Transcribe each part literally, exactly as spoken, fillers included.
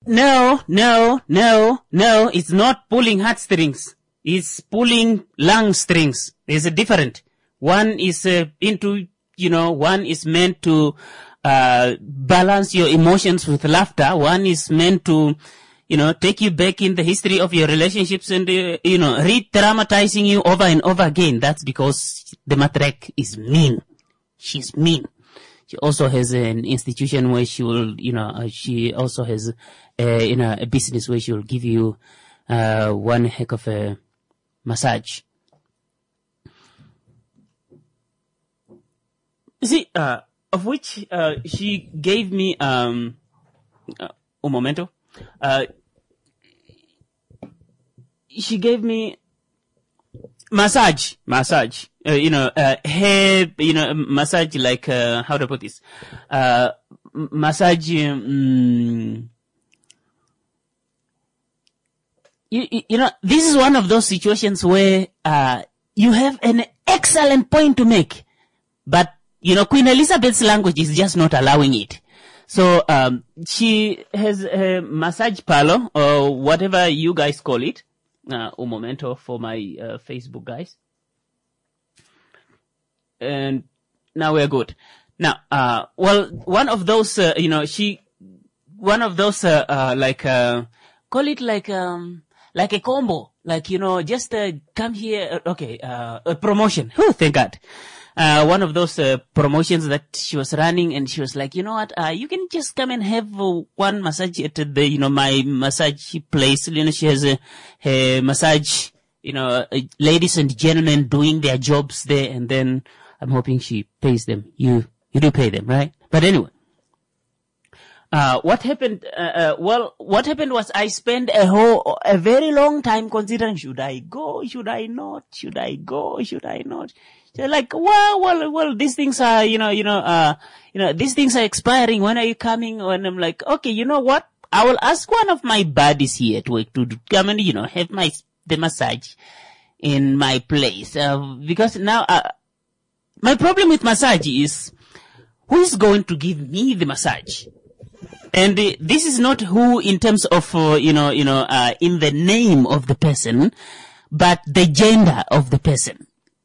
No, no, no, no. It's not pulling heartstrings. It's pulling lung strings. There's a different. One is uh, into, you know, one is meant to uh balance your emotions with laughter. One is meant to, you know, take you back in the history of your relationships and, uh, you know, re-traumatizing you over and over again. That's because the matriarch is mean. She's mean. She also has an institution where she will, you know, uh, she also has, uh, you know, a business where she will give you uh one heck of a massage. You see, uh, of which uh, she gave me um, uh, un momento. Uh, she gave me massage, massage. Uh, you know, uh, hair. You know, massage like uh, how to put this? Uh, massage. Um, you, you you know, this is one of those situations where uh, you have an excellent point to make, but you know, Queen Elizabeth's language is just not allowing it. So, um, she has a massage parlor, or whatever you guys call it. Uh, un momento for my uh, Facebook guys. And now we're good. Now, uh, well, one of those, uh, you know, she, one of those, uh, uh like, uh, call it like, um, like a combo. Like, you know, just, uh, come here, okay, uh, a promotion. Oh, thank God. Uh, one of those uh, promotions that she was running, and she was like, you know what, uh, you can just come and have uh, one massage at the, you know, my massage place. You know, she has a, a massage, you know, uh, ladies and gentlemen doing their jobs there, and then I'm hoping she pays them. You, you do pay them, right? But anyway, uh, what happened, uh, uh, well, what happened was I spent a whole, a very long time considering, should I go? Should I not? Should I go? Should I not? They're like, well, well, well, these things are, you know, you know, uh, you know, these things are expiring. When are you coming? And I'm like, okay, you know what? I will ask one of my buddies here at work to come and, you know, have my, the massage in my place. Uh, because now, uh, my problem with massage is, who is going to give me the massage? And uh, this is not who in terms of, uh, you know, you know, uh, in the name of the person, but the gender of the person.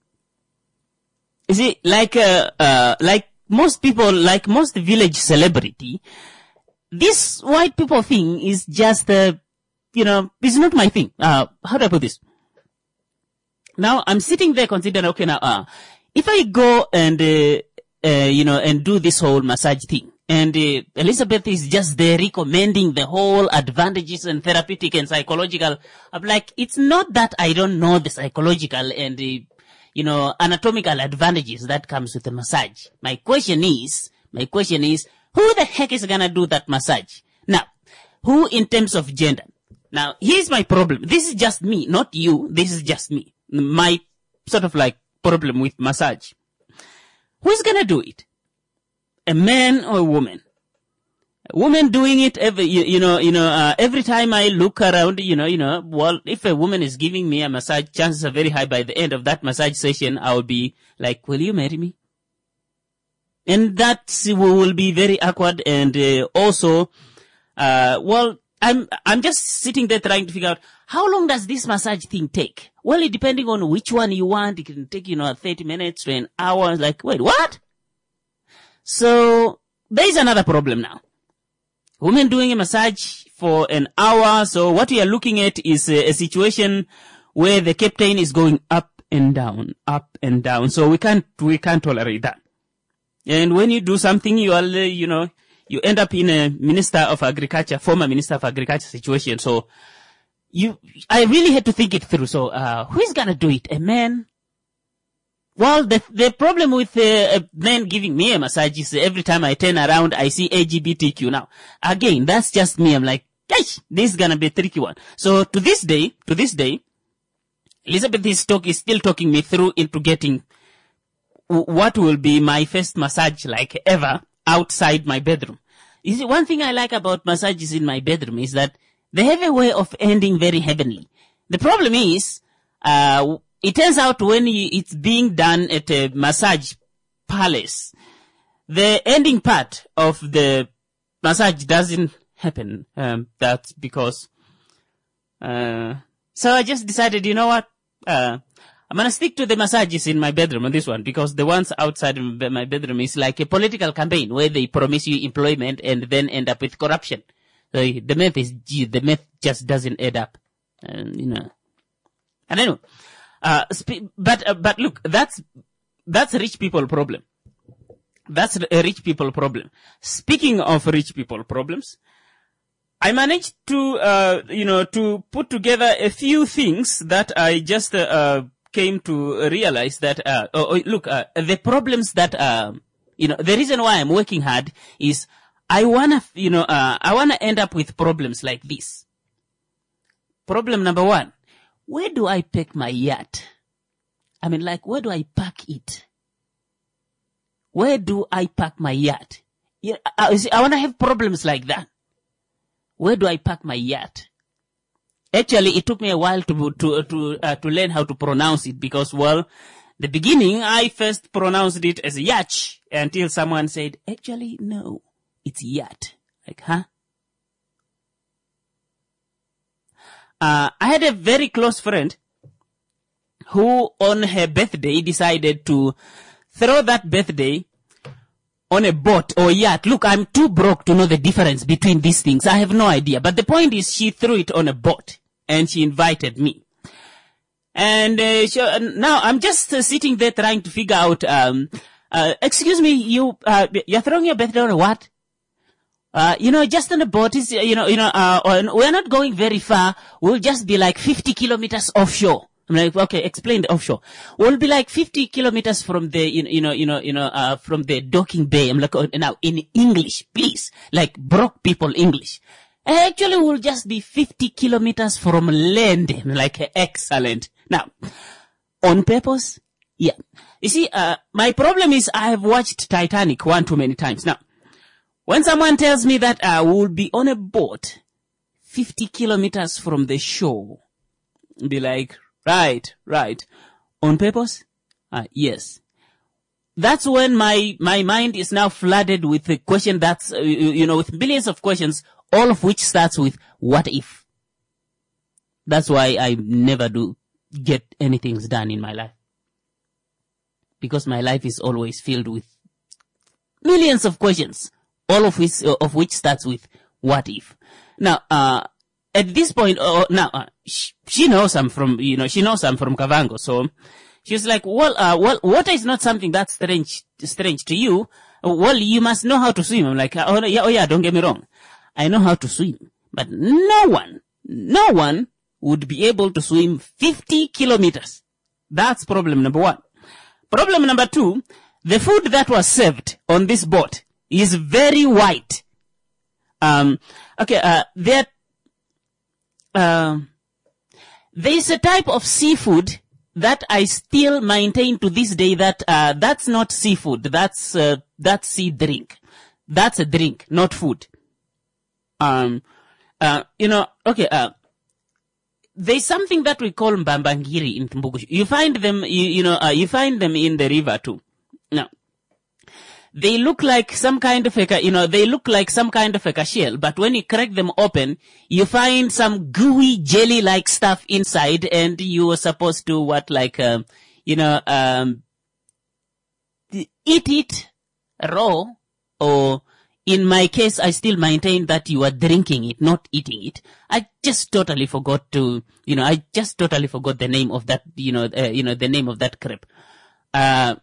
You see, like, uh, uh, like most people, like most village celebrity, this white people thing is just, uh, you know, it's not my thing. Uh, how do I put this? Now, I'm sitting there considering, okay, now, uh, if I go and, uh, uh, you know, and do this whole massage thing, and uh, Elizabeth is just there recommending the whole advantages and therapeutic and psychological, I'm like, it's not that I don't know the psychological and, uh, you know, anatomical advantages that comes with the massage. My question is, my question is, who the heck is gonna do that massage? Now, who in terms of gender? Now, here's my problem. This is just me, not you. This is just me. My sort of like problem with massage. Who's gonna do it? A man or a woman? A woman doing it every, you, you know, you know, uh, every time I look around, you know, you know, well, if a woman is giving me a massage, chances are very high by the end of that massage session, I will be like, will you marry me? And that will be very awkward. And, uh, also, uh, well, I'm, I'm just sitting there trying to figure out how long does this massage thing take? Well, depending on which one you want, it can take, you know, thirty minutes to an hour. Like, wait, what? So there is another problem now. Women doing a massage for an hour. So what we are looking at is a, a situation where the captain is going up and down, up and down. So we can't, we can't tolerate that. And when you do something, you are, you know, you end up in a Minister of Agriculture, former Minister of Agriculture situation. So you, I really had to think it through. So, uh, who is gonna do it? A man? Well, the the problem with uh, a man giving me a massage is every time I turn around, I see L G B T Q. Now, again, that's just me. I'm like, gosh, this is gonna be a tricky one. So to this day, to this day, Elizabeth is talk is still talking me through into getting w- what will be my first massage like ever outside my bedroom. You see, one thing I like about massages in my bedroom is that they have a way of ending very heavenly. The problem is, uh, it turns out when you, it's being done at a massage palace, the ending part of the massage doesn't happen. Um, that's because, uh, so I just decided, you know what, uh, I'm gonna stick to the massages in my bedroom on this one, because the ones outside of my bedroom is like a political campaign where they promise you employment and then end up with corruption. So the math is, the math just doesn't add up. And, you know, I don't know. Uh, sp- but, uh, but look, that's, that's a rich people problem. That's a rich people problem. Speaking of rich people problems, I managed to, uh, you know, to put together a few things that I just, uh, came to realize that, uh, oh, oh, look, uh, the problems that, uh, you know, the reason why I'm working hard is I wanna, you know, uh, I wanna end up with problems like this. Problem number one, where do I park my yacht? I mean, like, where do I park it? Where do I park my yacht? Yeah, I, I wanna have problems like that. Where do I park my yacht? Actually, it took me a while to to to uh, to learn how to pronounce it, because, well, the beginning I first pronounced it as yacht until someone said, actually, no, it's yacht. Like, huh? Uh, I had a very close friend who, on her birthday, decided to throw that birthday on a boat or yacht. Look, I'm too broke to know the difference between these things. I have no idea. But the point is, she threw it on a boat and she invited me. And uh, she, uh, now I'm just uh, sitting there trying to figure out, um, uh, excuse me, you, uh, you're throwing your birthday on a what? Uh, you know, just on a boat is, you know, you know, uh, we're not going very far. We'll just be like fifty kilometers offshore. I'm like, okay, explain the offshore. We'll be like fifty kilometers from the, you know, you know, you know, uh, from the docking bay. I'm like, oh, now in English, please, like broke people English. Actually, we'll just be fifty kilometers from land. I'm like, excellent. Now, on purpose? Yeah. You see, uh, my problem is I have watched Titanic one too many times. Now, when someone tells me that I uh, will be on a boat fifty kilometers from the shore, be like, right, right. On purpose? Uh, yes. That's when my, my mind is now flooded with a question that's, uh, you know, with millions of questions, all of which starts with, what if? That's why I never do get anything done in my life. Because my life is always filled with millions of questions, all of which, uh, of which starts with, what if? Now, uh, at this point, uh, now, uh, she, she knows I'm from, you know, she knows I'm from Kavango, so she's like, well, uh, well, water is not something that's strange, strange to you. Well, you must know how to swim. I'm like, oh yeah, oh yeah, don't get me wrong. I know how to swim, but no one, no one would be able to swim fifty kilometers. That's problem number one. Problem number two, the food that was served on this boat is very white. Um, okay, uh, there, uh, there is a type of seafood that I still maintain to this day that, uh, that's not seafood. That's, uh, that's sea drink. That's a drink, not food. Um, uh, you know, okay, uh, there's something that we call mbambangiri in Timbuktu. You find them, you, you know, uh, you find them in the river too. Now, they look like some kind of a, you know, they look like some kind of a shell, but when you crack them open, you find some gooey jelly-like stuff inside, and you are supposed to what, like, um, you know, um, eat it raw, or in my case, I still maintain that you are drinking it, not eating it. I just totally forgot to, you know, I just totally forgot the name of that, you know, uh, you know, the name of that crepe. Uh,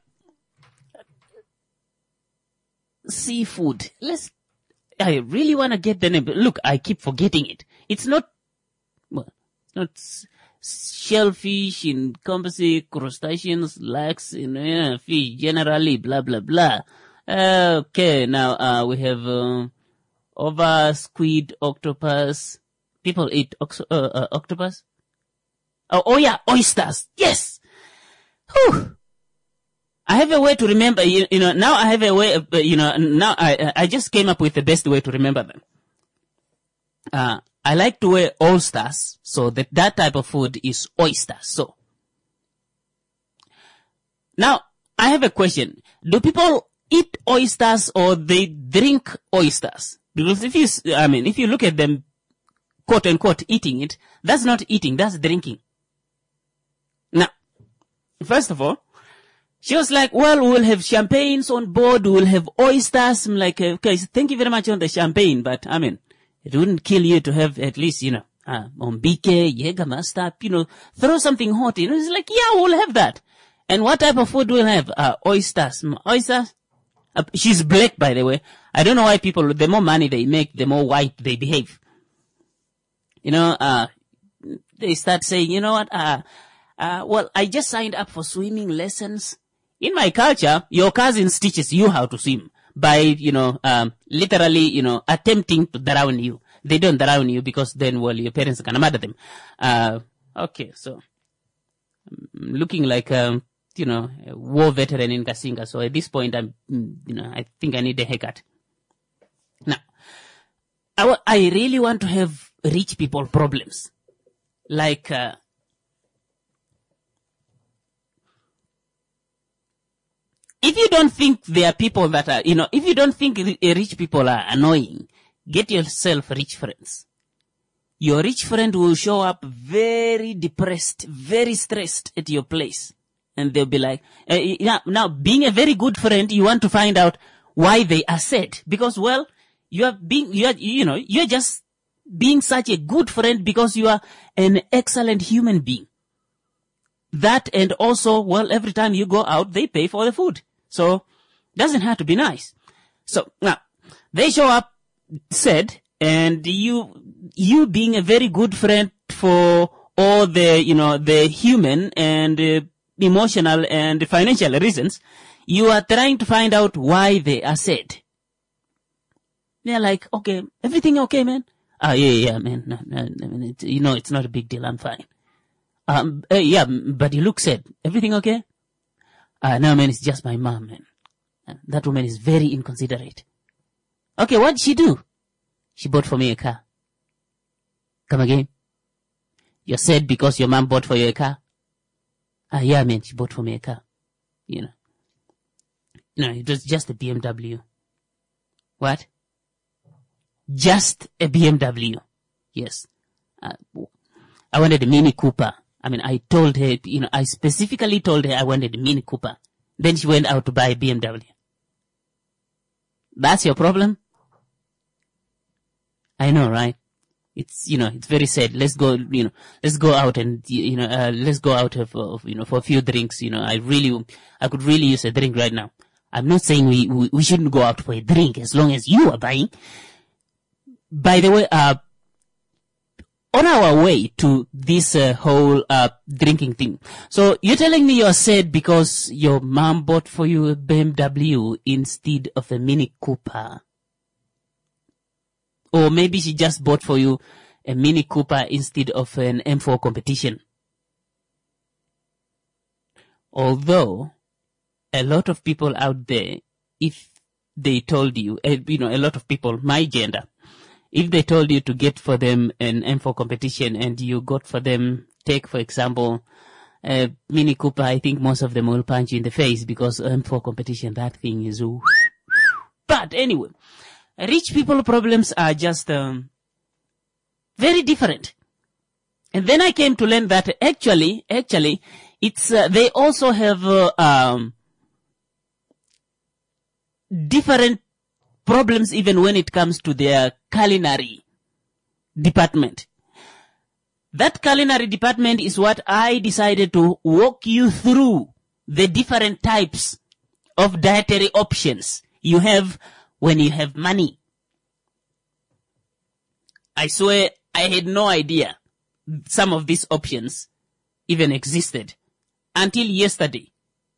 seafood. Let's, I really want to get the name. Look, I keep forgetting it. It's not, well, not shellfish, encompassing crustaceans, lax, you know, yeah, fish generally, blah, blah, blah. Uh, okay, now, uh, we have, uh, over squid, octopus. People eat ox- uh, uh, octopus? Oh, oh yeah, oysters. Yes! Whew! I have a way to remember, you, you know, now I have a way, of, uh, you know, now I, I just came up with the best way to remember them. Uh, I like to wear all stars, so that, that type of food is oysters, so. Now, I have a question. Do people eat oysters or they drink oysters? Because if you, I mean, if you look at them, quote unquote, eating it, that's not eating, that's drinking. Now, first of all, she was like, well, we'll have champagnes on board, we'll have oysters. I'm like, okay, thank you very much on the champagne, but I mean, it wouldn't kill you to have at least, you know, uh, Ombike, Jägermeister, you know, throw something hot in. It's like, yeah, we'll have that. And what type of food we'll have? Uh, oysters. Oysters? Uh, she's black, by the way. I don't know why people, the more money they make, the more white they behave. You know, uh, they start saying, you know what, uh, uh, well, I just signed up for swimming lessons. In my culture, your cousin teaches you how to swim by, you know, um, literally, you know, attempting to drown you. They don't drown you because then, well, your parents are gonna murder them. Uh, okay, so, I'm looking like, um, you know, a war veteran in Kasinga. So at this point, I'm, you know, I think I need a haircut. Now, I, w- I really want to have rich people problems. Like, uh, if you don't think there are people that are, you know, if you don't think rich people are annoying, get yourself rich friends. Your rich friend will show up very depressed, very stressed at your place. And they'll be like, uh, now, now, being a very good friend, you want to find out why they are sad. Because, well, you are being, you are, you know, you're just being such a good friend because you are an excellent human being. That and also, well, every time you go out, they pay for the food. So, doesn't have to be nice. So, now, they show up sad, and you, you being a very good friend for all the, you know, the human and uh, emotional and financial reasons, you are trying to find out why they are sad. They're like, okay, everything okay, man? Ah, yeah, yeah, man. No, no, no, it, you know, it's not a big deal. I'm fine. Um, uh, yeah, but you look sad. Everything okay? Ah, uh, no, man, it's just my mom, man. Uh, that woman is very inconsiderate. Okay, what did she do? She bought for me a car. Come again? You're sad because your mom bought for you a car? Ah, yeah, man, she bought for me a car. You know. No, it was just a B M W. What? Just a B M W. Yes. Uh, I wanted a Mini Cooper. I mean, I told her, you know, I specifically told her I wanted a Mini Cooper. Then she went out to buy a B M W. That's your problem? I know, right? It's, you know, it's very sad. Let's go, you know, let's go out and, you know, uh, let's go out for, you know, for a few drinks. You know, I really, I could really use a drink right now. I'm not saying we, we, we shouldn't go out for a drink as long as you are buying. By the way, uh, on our way to this uh, whole uh, drinking thing. So you're telling me you're sad because your mom bought for you a B M W instead of a Mini Cooper. Or maybe she just bought for you a Mini Cooper instead of an M four Competition. Although, a lot of people out there, if they told you, uh, you know, a lot of people, my gender, if they told you to get for them an M four Competition and you got for them, take for example, a Mini Cooper, I think most of them will punch you in the face because M four Competition, that thing is... But anyway, rich people problems are just um, very different. And then I came to learn that actually, actually, it's uh, they also have uh, um, different problems even when it comes to their culinary department. That culinary department is what I decided to walk you through the different types of dietary options you have when you have money. I swear I had no idea some of these options even existed until yesterday.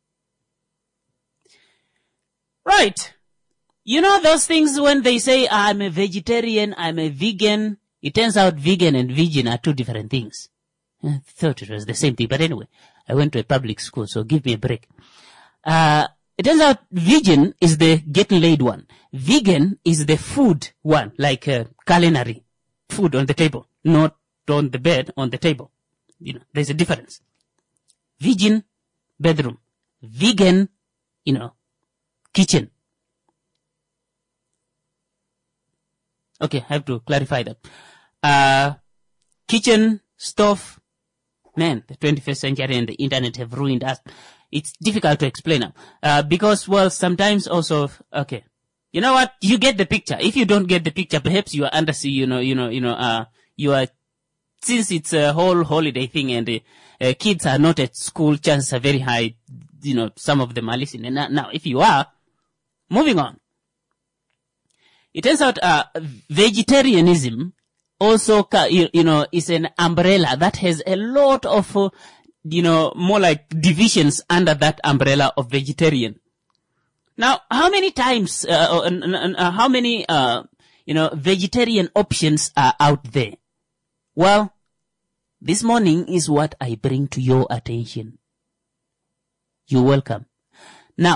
Right. You know those things when they say, I'm a vegetarian, I'm a vegan. It turns out vegan and vegan are two different things. I thought it was the same thing. But anyway, I went to a public school, so give me a break. Uh, it turns out vegan is the getting laid one. Vegan is the food one, like uh, culinary food on the table, not on the bed, on the table. You know, there's a difference. Vegan, bedroom. Vegan, you know, kitchen. Okay, I have to clarify that. Uh, kitchen, stove, man, the twenty-first century and the internet have ruined us. It's difficult to explain now. Uh, because, well, sometimes also, okay. You know what? You get the picture. If you don't get the picture, perhaps you are under, you know, you know, you know, uh, you are, since it's a whole holiday thing and uh, uh, kids are not at school, chances are very high, you know, some of them are listening. Now, now if you are, moving on. It turns out, uh, vegetarianism also, you, you know, is an umbrella that has a lot of, uh, you know, more like divisions under that umbrella of vegetarian. Now, how many times, uh, uh, uh, uh, how many, uh, you know, vegetarian options are out there? Well, this morning is what I bring to your attention. You're welcome. Now,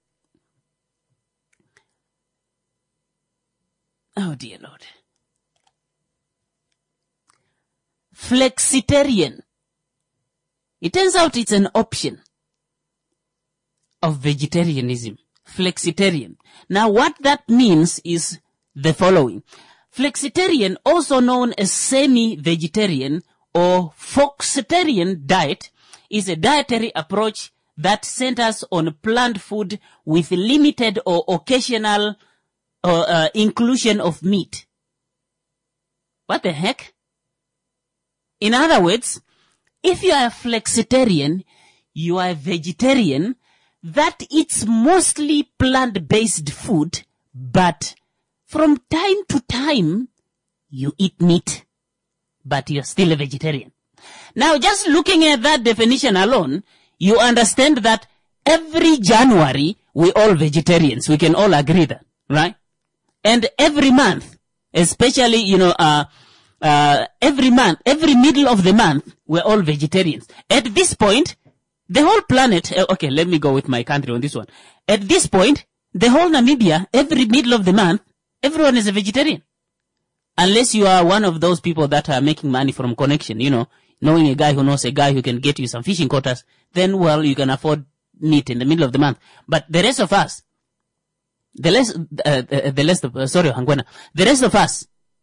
oh dear Lord. Flexitarian. It turns out it's an option of vegetarianism. Flexitarian. Now what that means is the following. Flexitarian, also known as semi-vegetarian or foxitarian diet, is a dietary approach that centers on plant food with limited or occasional uh, uh, inclusion of meat. What the heck? In other words, if you are a flexitarian, you are a vegetarian that eats mostly plant-based food, but from time to time, you eat meat, but you're still a vegetarian. Now, just looking at that definition alone, you understand that every January, we're all vegetarians. We can all agree that, right? And every month, especially, you know, uh, uh, every month, every middle of the month, we're all vegetarians. At this point, the whole planet, uh, okay, let me go with my country on this one. At this point, the whole Namibia, every middle of the month, everyone is a vegetarian. Unless you are one of those people that are making money from connection, you know, knowing a guy who knows a guy who can get you some fishing quotas, then, well, you can afford meat in the middle of the month. But the rest of us, the less, uh, the, the rest of, uh, sorry, Hangwana, the rest of us,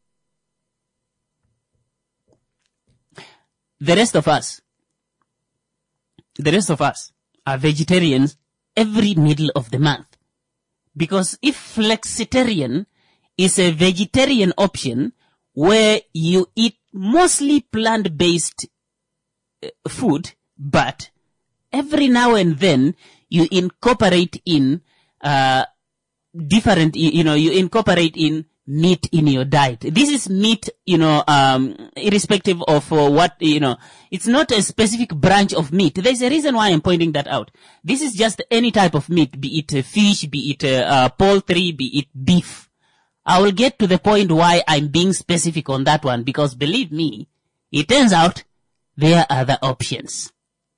the rest of us, the rest of us are vegetarians every middle of the month. Because if flexitarian is a vegetarian option where you eat mostly plant-based food, but every now and then you incorporate in uh different, you know, you incorporate in meat in your diet. This is meat, you know, um, irrespective of uh, what, you know, it's not a specific branch of meat. There's a reason why I'm pointing that out. This is just any type of meat, be it uh, fish, be it uh, uh, poultry, be it beef. I will get to the point why I'm being specific on that one, because believe me, it turns out there are other options.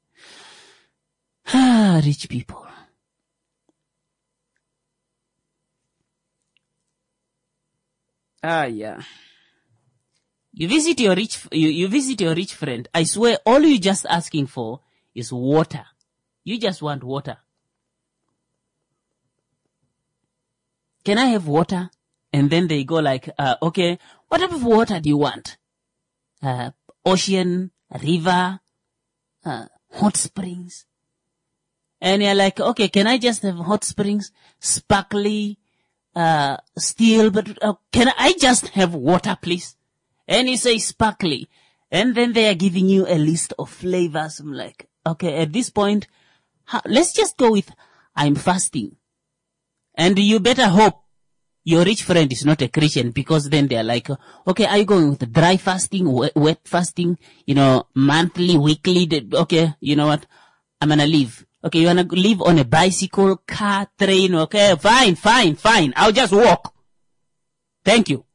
Ah, rich people. Ah, yeah. You visit your rich, you, you visit your rich friend. I swear, all you just asking for is water. You just want water. Can I have water? And then they go like, uh, okay, what type of water do you want? Uh, ocean, river, uh, hot springs. And you're like, okay, can I just have hot springs, sparkly, uh, still, but uh, can I just have water, please? And you say sparkly. And then they are giving you a list of flavors. I'm like, okay, at this point, how, let's just go with, I'm fasting. And you better hope your rich friend is not a Christian, because then they're like, okay, are you going with dry fasting, wet, wet fasting, you know, monthly, weekly? Okay, you know what? I'm gonna leave. Okay, you wanna live on a bicycle, car, train, okay, fine, fine, fine. I'll just walk. Thank you.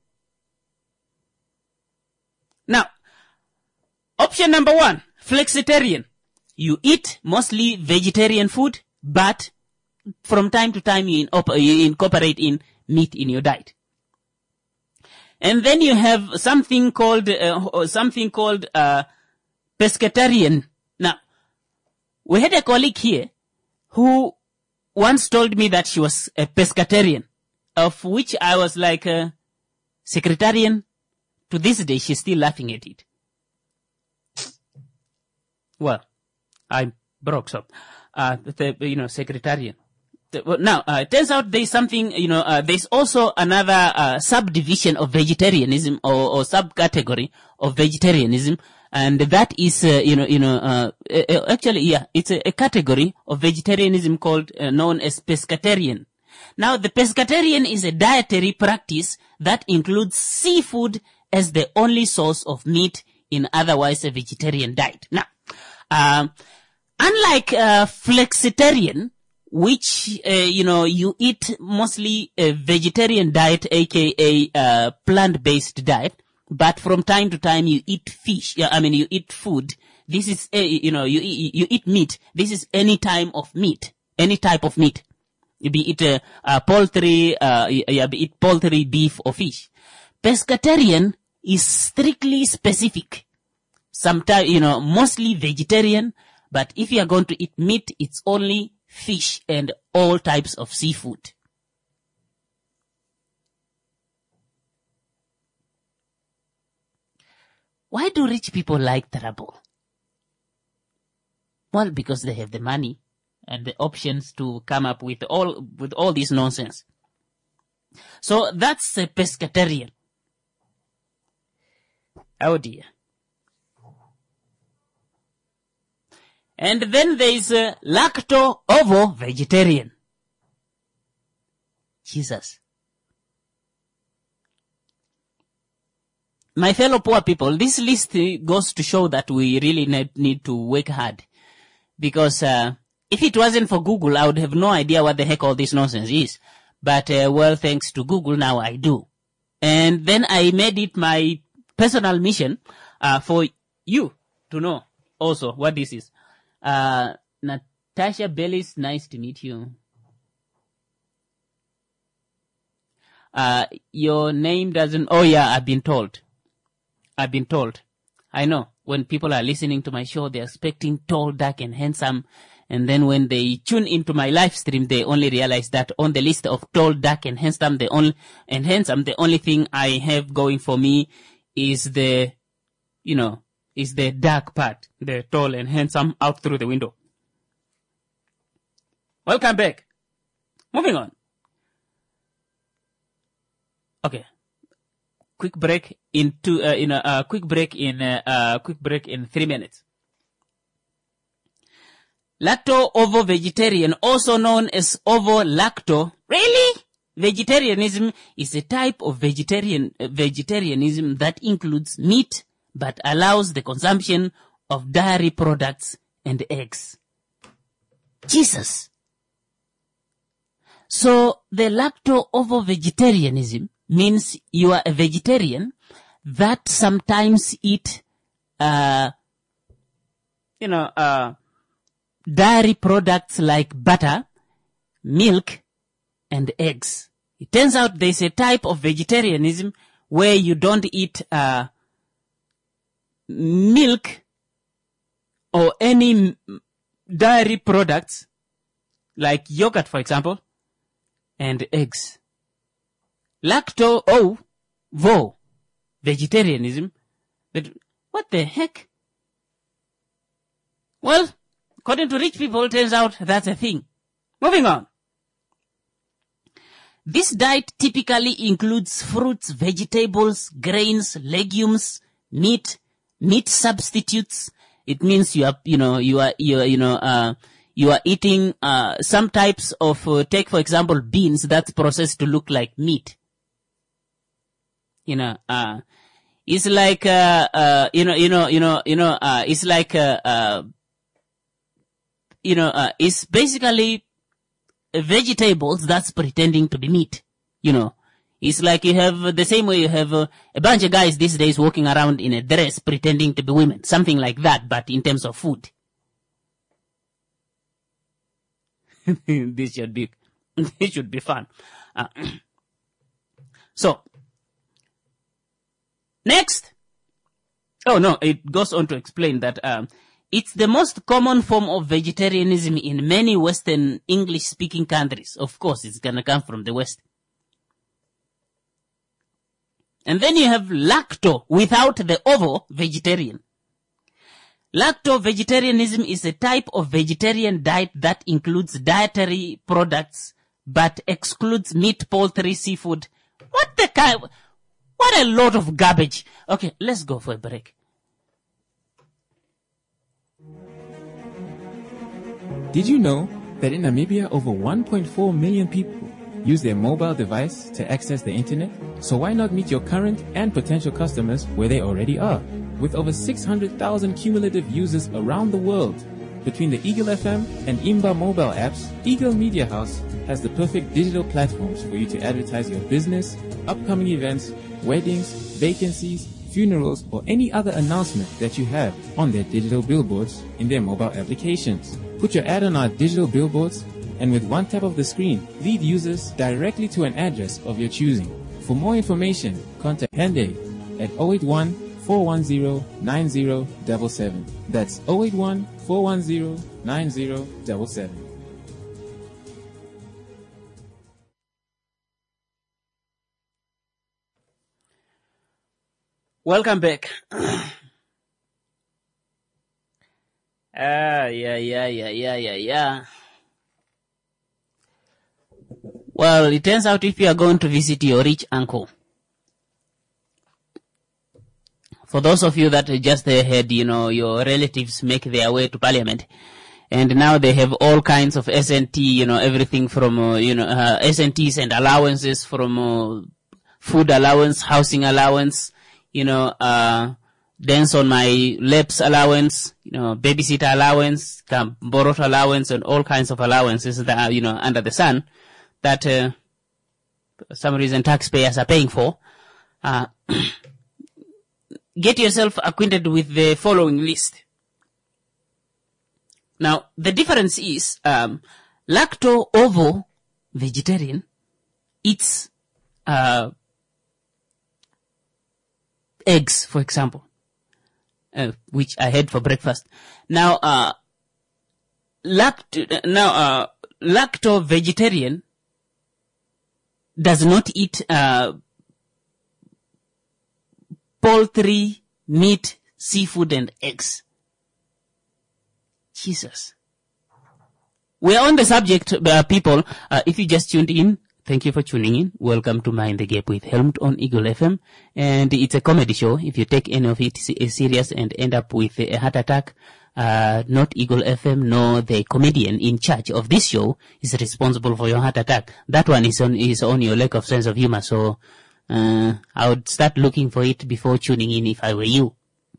Now, option number one, flexitarian. You eat mostly vegetarian food, but from time to time you, in- you incorporate in meat in your diet. And then you have something called, uh, something called, uh, pescatarian. Now, we had a colleague here who once told me that she was a pescatarian, of which I was like, uh, Secretarian, to this day, she's still laughing at it. Well, I broke so. Uh, the, you know, secretarian. The, well, now, uh, it turns out there's something, you know, uh, there's also another, uh, subdivision of vegetarianism or, or subcategory of vegetarianism. And that is, uh, you know, you know, uh, uh, actually, yeah, it's a, a category of vegetarianism called, uh, known as pescatarian. Now, the pescatarian is a dietary practice that includes seafood as the only source of meat in otherwise a vegetarian diet. Now, um, unlike uh, flexitarian, which uh, you know you eat mostly a vegetarian diet, aka uh, plant-based diet, but from time to time you eat fish. Yeah, I mean you eat food. This is uh, you know you you eat meat. This is any time of meat, any type of meat. You be eat uh, uh, poultry, uh, you be eat poultry, beef, or fish. Pescatarian is strictly specific. Sometimes, you know, mostly vegetarian, but if you are going to eat meat, it's only fish and all types of seafood. Why do rich people like trouble? Well, because they have the money and the options to come up with all, with all this nonsense. So that's a pescatarian. Oh dear. And then there is a lacto-ovo-vegetarian. Jesus. My fellow poor people, this list goes to show that we really need, need to work hard. Because uh, if it wasn't for Google, I would have no idea what the heck all this nonsense is. But, uh, well, thanks to Google, now I do. And then I made it my personal mission uh, for you to know also what this is. Uh, Natasha Bellis, nice to meet you. Uh, your name doesn't, oh yeah, I've been told. I've been told. I know, when people are listening to my show, they're expecting tall, dark, and handsome. And then when they tune into my live stream, they only realize that on the list of tall, dark, and handsome, the only, and handsome, the only thing I have going for me is the, you know, is the dark part, the tall and handsome out through the window. Welcome back. Moving on. Okay. Quick break in two, uh, in a uh, quick break in, uh, uh, quick break in three minutes. Lacto-ovo-vegetarian, also known as ovo-lacto. Really? Vegetarianism is a type of vegetarian, uh, vegetarianism that includes meat, but allows the consumption of dairy products and eggs. Jesus. So the lacto-ovo-vegetarianism means you are a vegetarian that sometimes eat, uh, you know, uh, dairy products like butter, milk, and eggs. It turns out there's a type of vegetarianism where you don't eat, uh, milk or any dairy products like yogurt, for example, and eggs. Lacto-ovo vegetarianism. But what the heck? Well, according to rich people, it turns out that's a thing. Moving on. This diet typically includes fruits, vegetables, grains, legumes, meat, meat substitutes. It means you are, you know, you are, you are, you know, uh, you are eating, uh, some types of, uh, take for example, beans that's processed to look like meat. You know, uh, it's like, uh, uh, you know, you know, you know, you know, uh, it's like, uh, uh, you know, uh, it's basically vegetables that's pretending to be meat, you know. It's like you have the same way you have uh, a bunch of guys these days walking around in a dress pretending to be women. Something like that, but in terms of food. This should be, this should be fun. Uh, so, next. Oh no, it goes on to explain that um, it's the most common form of vegetarianism in many Western English-speaking countries. Of course, it's gonna come from the West. And then you have lacto without the ovo vegetarian. Lacto-vegetarianism is a type of vegetarian diet that includes dietary products but excludes meat, poultry, seafood. What the kind? What a lot of garbage. Okay, let's go for a break. Did you know that in Namibia over one point four million people use their mobile device to access the internet? So why not meet your current and potential customers where they already are? With over six hundred thousand cumulative users around the world, between the Eagle F M and Imba mobile apps, Eagle Media House has the perfect digital platforms for you to advertise your business, upcoming events, weddings, vacancies, funerals, or any other announcement that you have on their digital billboards in their mobile applications. Put your ad on our digital billboards, and with one tap of the screen, lead users directly to an address of your choosing. For more information, contact Hende at zero eight one, four one zero, nine zero seven seven. That's zero eight one, four one zero, nine zero seven seven. Welcome back. Ah, yeah, yeah, yeah, yeah, yeah, yeah. Well, it turns out if you are going to visit your rich uncle, for those of you that just had, you know, your relatives make their way to parliament, and now they have all kinds of S N T, you know, everything from, uh, you know, uh, S N Ts and allowances from uh, food allowance, housing allowance, you know, uh, dance on my lips allowance, you know, babysitter allowance, borrowed allowance, and all kinds of allowances that are, you know, under the sun that, uh, for some reason taxpayers are paying for. Uh, get yourself acquainted with the following list. Now, the difference is, um, lacto-ovo vegetarian eats, uh, eggs, for example, uh, which I had for breakfast. Now, uh, lact- now, uh, lacto-vegetarian does not eat, uh, poultry, meat, seafood, and eggs. Jesus. We're on the subject, uh, people. Uh, if you just tuned in, thank you for tuning in. Welcome to Mind the Gap with Helmut on Eagle F M. And it's a comedy show. If you take any of it serious and end up with a heart attack, uh, not Eagle F M, nor the comedian in charge of this show is responsible for your heart attack. That one is on, is on your lack of sense of humor. So, uh, I would start looking for it before tuning in if I were you.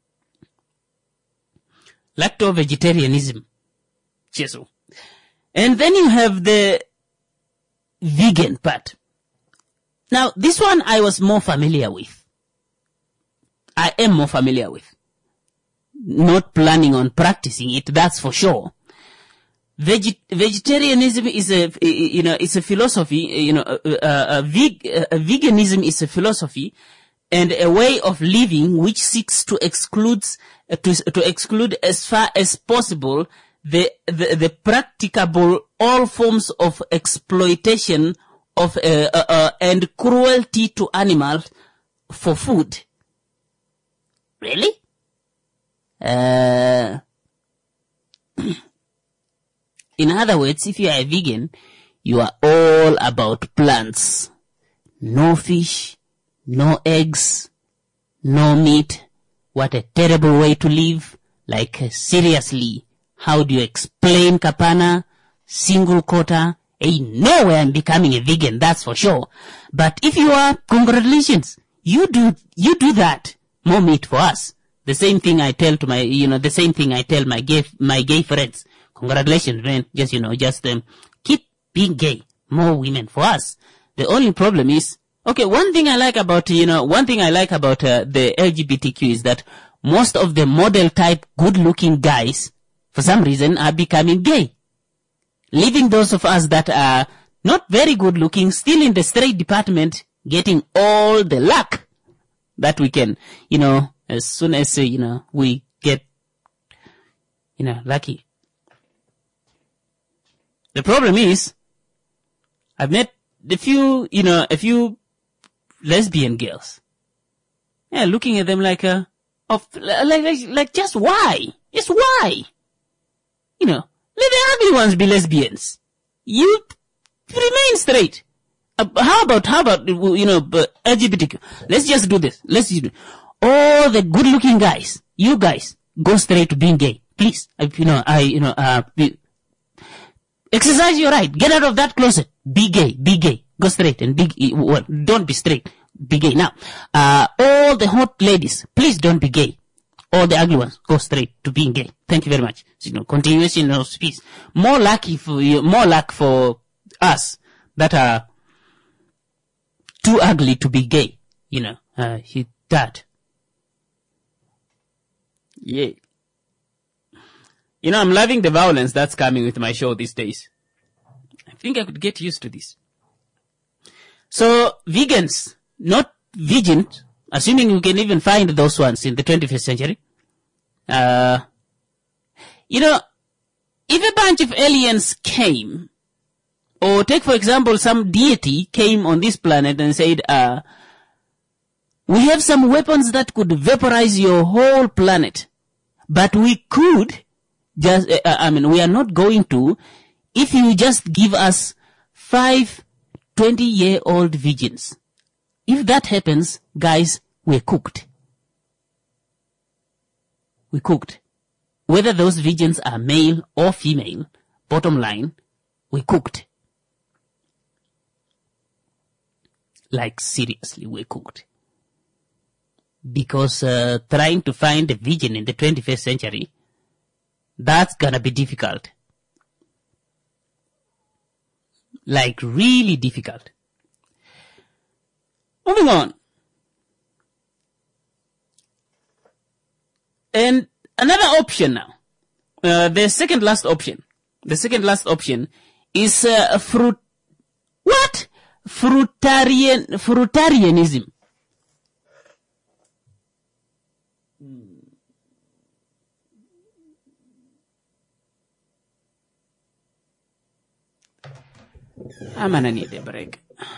Lacto-vegetarianism. Jesus. And then you have the vegan part. Now, this one I was more familiar with. I am more familiar with. Not planning on practicing it, that's for sure. Veget- vegetarianism is a, you know, it's a philosophy, you know, uh, uh, uh, veg- uh, veganism is a philosophy and a way of living which seeks to exclude, uh, to, to exclude as far as possible the, the, the practicable all forms of exploitation of, uh, uh, uh, and cruelty to animals for food. Really? Uh, in other words, if you are a vegan, you are all about plants. No fish, no eggs, no meat. What a terrible way to live. Like, uh, seriously, how do you explain Kapana? Single quota? Ain't nowhere I'm becoming a vegan, that's for sure. But if you are, congratulations. You do, you do that. More meat for us. The same thing I tell to my, you know, the same thing I tell my gay, my gay friends. Congratulations, man. Just, you know, just, um, keep being gay. More women for us. The only problem is, okay, one thing I like about, you know, one thing I like about, uh, the L G B T Q is that most of the model type good looking guys, for some reason, are becoming gay. Leaving those of us that are not very good looking, still in the straight department, getting all the luck that we can, you know, as soon as, uh, you know, we get, you know, lucky. The problem is, I've met a few, you know, a few lesbian girls. Yeah, looking at them like a, of, like, like, like just why? Just why? You know, let the ugly ones be lesbians. You remain straight. Uh, how about, how about, you know, L G B T Q? Let's just do this. Let's just do all the good looking guys, you guys, go straight to being gay. Please. Uh, you know, I, you know, uh, be, exercise your right. Get out of that closet. Be gay. Be gay. Go straight and be, well, don't be straight. Be gay. Now, uh, all the hot ladies, please don't be gay. All the ugly ones, go straight to being gay. Thank you very much. So, you know, continuation of peace. More lucky for you, more luck for us that are too ugly to be gay. You know, uh, he, that. Yeah. You know, I'm loving the violence that's coming with my show these days. I think I could get used to this. So, vegans, not vegan, assuming we can even find those ones in the twenty-first century. Uh, you know, if a bunch of aliens came, or take for example some deity came on this planet and said, uh, we have some weapons that could vaporize your whole planet, but we could just, uh, I mean, we are not going to, if you just give us five twenty-year-old virgins. If that happens, guys, we're cooked. We're cooked. Whether those virgins are male or female, bottom line, we're cooked. Like, seriously, we're cooked. Because uh, trying to find a virgin in the twenty-first century, that's gonna be difficult. Like, really difficult. Moving on. And another option now. Uh, the second last option. The second last option is uh, fruit. What? Fruitarian, fruitarianism. I'm gonna need a break.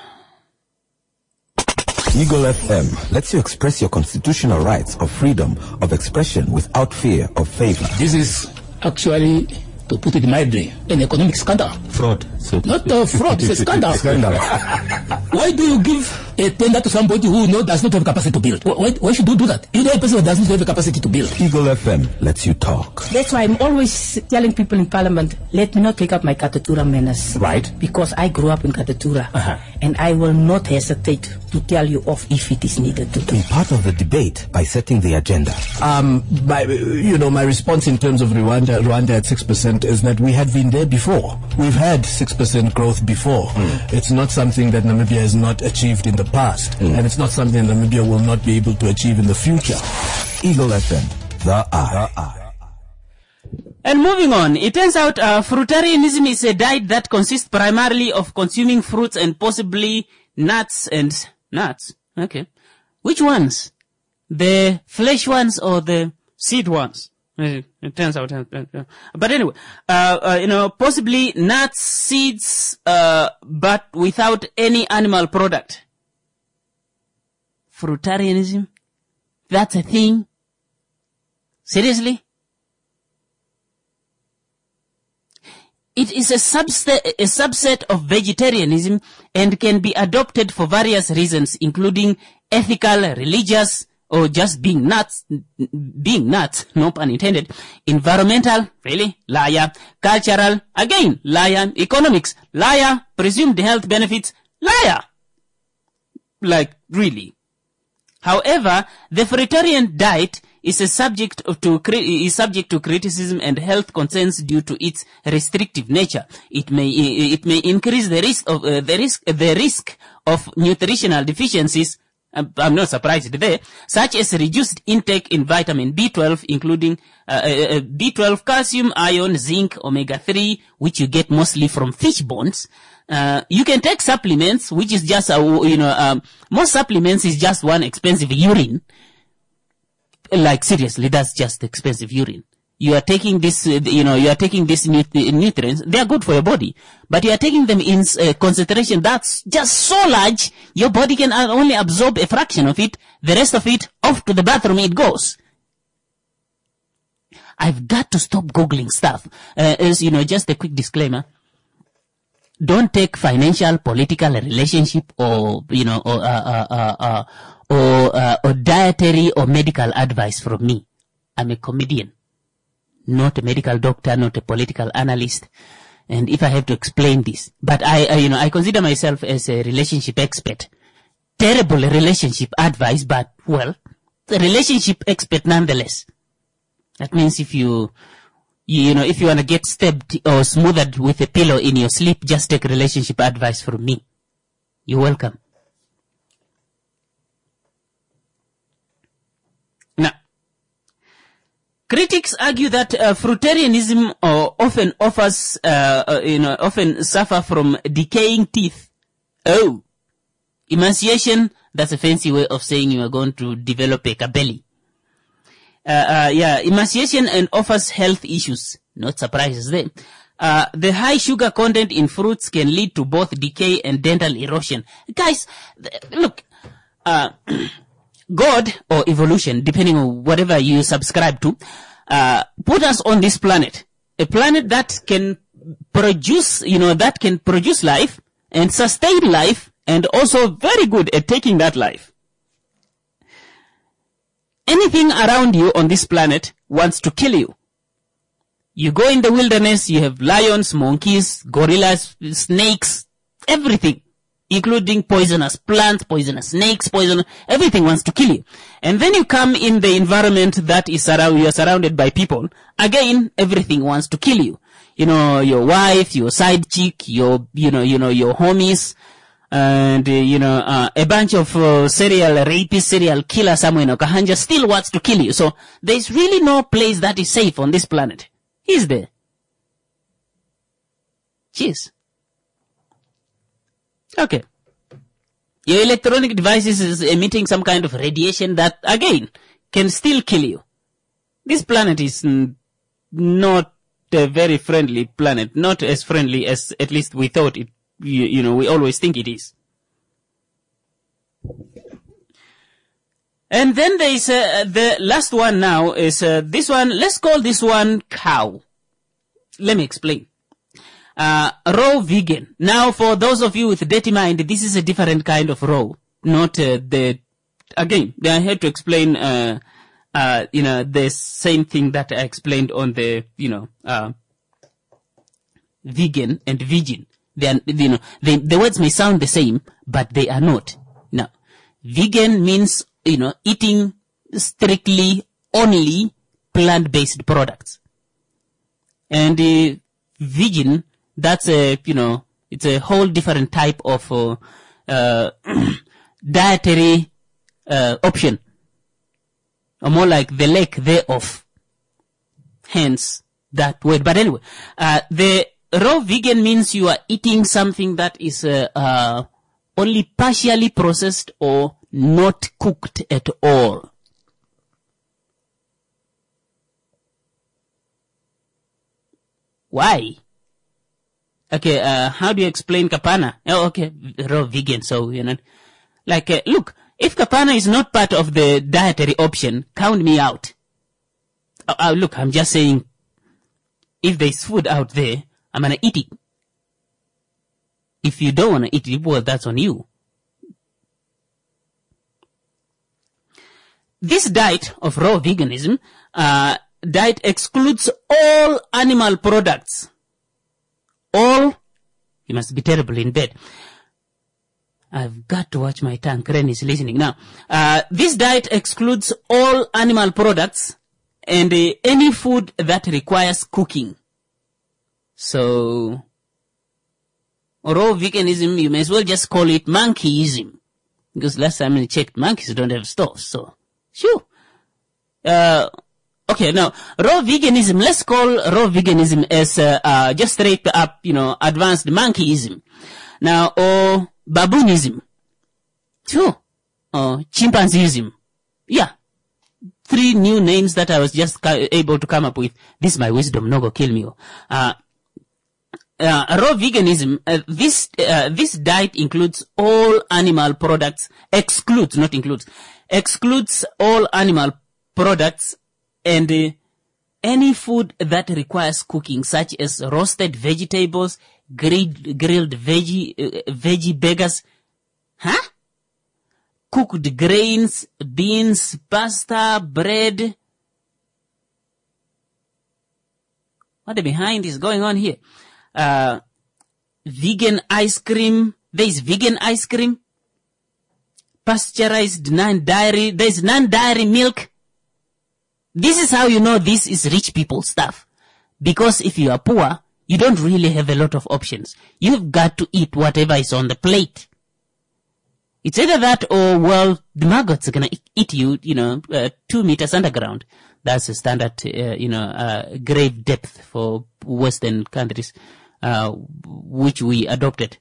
Eagle F M lets you express your constitutional rights of freedom of expression without fear of favor. This is actually, to put it mildly, an economic scandal. Fraud. So Not a fraud, it's a scandal. Scandal. Why do you give a tender to somebody who know, does not have capacity to build? Why, why should you do that? You know a person who does not have the capacity to build. Eagle F M lets you talk. That's why I'm always telling people in Parliament, let me not pick up my Katatura menace. Right. Because I grew up in Katatura. Uh-huh. And I will not hesitate to tell you off if it is needed to do. Be part of the debate by setting the agenda. Um, my, you know, my response in terms of Rwanda, Rwanda at six percent is that we had been there before. We've had six percent growth before. Mm. It's not something that Namibia has not achieved in the past. Mm. And it's not something Namibia will not be able to achieve in the future. Eagle F M, the eye. The eye. And moving on, it turns out uh, fruitarianism is a diet that consists primarily of consuming fruits and possibly nuts and nuts. Okay. Which ones? The flesh ones or the seed ones? It turns out. But anyway, uh, uh, you know, possibly nuts, seeds, uh, but without any animal product. Fruitarianism? That's a thing? Seriously? It is a subset, a subset of vegetarianism and can be adopted for various reasons, including ethical, religious, or just being nuts, being nuts, no pun intended, environmental, really, liar, cultural, again, liar, economics, liar, presumed health benefits, liar. Like, really. However, the fruitarian diet is a subject to is subject to criticism and health concerns due to its restrictive nature. It may it may increase the risk of uh, the risk the risk of nutritional deficiencies. I'm not surprised there, such as reduced intake in vitamin B twelve, including uh, uh, B twelve, calcium, iron, zinc, omega three, which you get mostly from fish bones. Uh, you can take supplements, which is just, a, you know, um, most supplements is just one expensive urine. Like, seriously, that's just expensive urine. You are taking this, uh, you know, you are taking these nut- nutrients. They are good for your body, but you are taking them in uh, concentration that's just so large, your body can only absorb a fraction of it. The rest of it, off to the bathroom it goes. I've got to stop Googling stuff. Uh, as you know, just a quick disclaimer. Don't take financial, political, relationship, or, you know, or, uh, uh, uh, uh, or, uh, or dietary or medical advice from me. I'm a comedian. Not a medical doctor, not a political analyst. And if I have to explain this, but I, I, you know, I consider myself as a relationship expert. Terrible relationship advice, but, well, a relationship expert nonetheless. That means if you, you know, if you want to get stabbed or smoothed with a pillow in your sleep, just take relationship advice from me. You're welcome. Now, critics argue that uh, fruitarianism uh, often offers, uh, uh, you know, often suffer from decaying teeth. Oh, emaciation, that's a fancy way of saying you are going to develop a belly. Uh, uh, yeah, emaciation and offers health issues. Not surprises there. Uh, the high sugar content in fruits can lead to both decay and dental erosion. Guys, th- look, uh, God or evolution, depending on whatever you subscribe to, uh, put us on this planet. A planet that can produce, you know, that can produce life and sustain life and also very good at taking that life. Anything around you on this planet wants to kill you. You go in the wilderness, you have lions, monkeys, gorillas, snakes, everything, including poisonous plants, poisonous snakes, poison, everything wants to kill you. And then you come in the environment that is around, you are surrounded by people. Again, everything wants to kill you. You know, your wife, your side chick, your, you know, you know, your homies, and, uh, you know, uh, a bunch of uh, serial rapists, serial killer somewhere in Okahanja still wants to kill you. So there's really no place that is safe on this planet. Is there? Cheers. Okay. Your electronic devices is emitting some kind of radiation that, again, can still kill you. This planet is n- not a very friendly planet. Not as friendly as at least we thought it. You, you know, we always think it is. And then there is uh, the last one now is uh, this one. Let's call this one cow. Let me explain. Uh, raw vegan. Now, for those of you with dirty mind, this is a different kind of raw. Not uh, the, again, I had to explain, uh, uh, you know, the same thing that I explained on the, you know, uh, vegan and vegan. They are, you know, they, the words may sound the same, but they are not. Now, vegan means, you know, eating strictly only plant-based products. And uh, vegan, that's a, you know, it's a whole different type of uh, uh, dietary uh, option. Or more like the lack thereof. Hence, that word. But anyway, uh, the raw vegan means you are eating something that is uh, uh, only partially processed or not cooked at all. Why? Okay, uh, how do you explain Kapana? Oh, okay, raw vegan, so, you know. Like, uh, look, if Kapana is not part of the dietary option, count me out. Uh, uh, look, I'm just saying, if there's food out there, I'm gonna eat it. If you don't wanna eat it, well, that's on you. This diet of raw veganism, uh, diet excludes all animal products. All, you must be terrible in bed. I've got to watch my tongue. Karen is listening now. Uh, this diet excludes all animal products and uh, any food that requires cooking. So, raw veganism, you may as well just call it monkeyism. Because last time I checked, monkeys don't have stoves, so, sure. Uh, okay, now, raw veganism, let's call raw veganism as, uh, uh, just straight up, you know, advanced monkeyism. Now, or baboonism. Sure. Or chimpanzeeism. Yeah. three new names that I was just ca- able to come up with. This is my wisdom, no go kill me. Uh, uh, raw veganism, uh, this, uh, this diet includes all animal products, excludes, not includes, excludes all animal products and uh, any food that requires cooking, such as roasted vegetables, grilled, grilled veggie, uh, veggie burgers, huh? Cooked grains, beans, pasta, bread. What the behind is going on here? Uh, vegan ice cream. There is vegan ice cream. Pasteurized non-dairy. There is non-dairy milk. This is how you know this is rich people stuff. Because if you are poor, you don't really have a lot of options. You've got to eat whatever is on the plate. It's either that or, well, the maggots are going to eat you, you know, uh, two meters underground. That's a standard, uh, you know, uh, grave depth for Western countries, uh, which we adopted.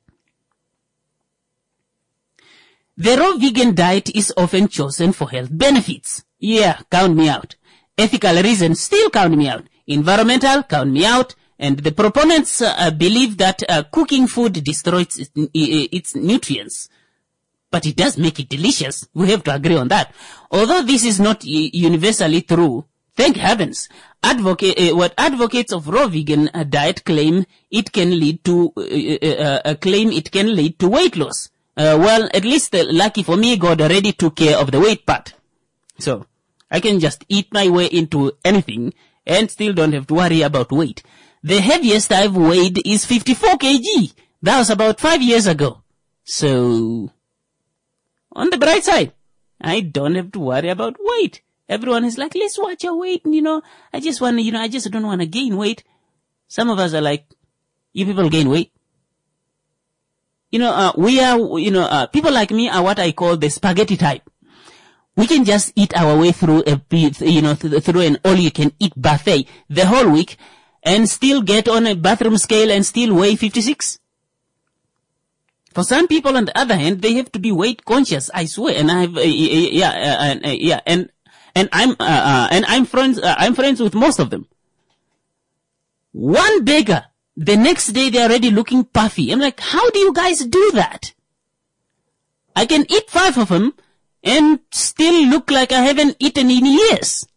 The raw vegan diet is often chosen for health benefits. Yeah, count me out. Ethical reasons, still count me out. Environmental, count me out. And the proponents uh, believe that uh, cooking food destroys its, its nutrients. But it does make it delicious. We have to agree on that. Although this is not universally true, thank heavens, advocate, uh, what advocates of raw vegan uh, diet claim it can lead to, uh, uh, uh, claim it can lead to weight loss. Uh, well, at least uh, lucky for me, God already took care of the weight part. So, I can just eat my way into anything and still don't have to worry about weight. The heaviest I've weighed is fifty-four kilograms. That was about five years ago. So, on the bright side, I don't have to worry about weight. Everyone is like, let's watch your weight. And, you know, I just want to, you know, I just don't want to gain weight. Some of us are like, you people gain weight. You know, uh, we are, you know, uh, people like me are what I call the spaghetti type. We can just eat our way through a, you know, through an all-you-can-eat buffet the whole week and still get on a bathroom scale and still weigh fifty-six. For some people, on the other hand, they have to be weight conscious. I swear, and I've, uh, yeah, uh, uh, yeah, and and I'm, uh, uh, and I'm friends, uh, I'm friends with most of them. One beggar, the next day they're already looking puffy. I'm like, how do you guys do that? I can eat five of them and still look like I haven't eaten in years.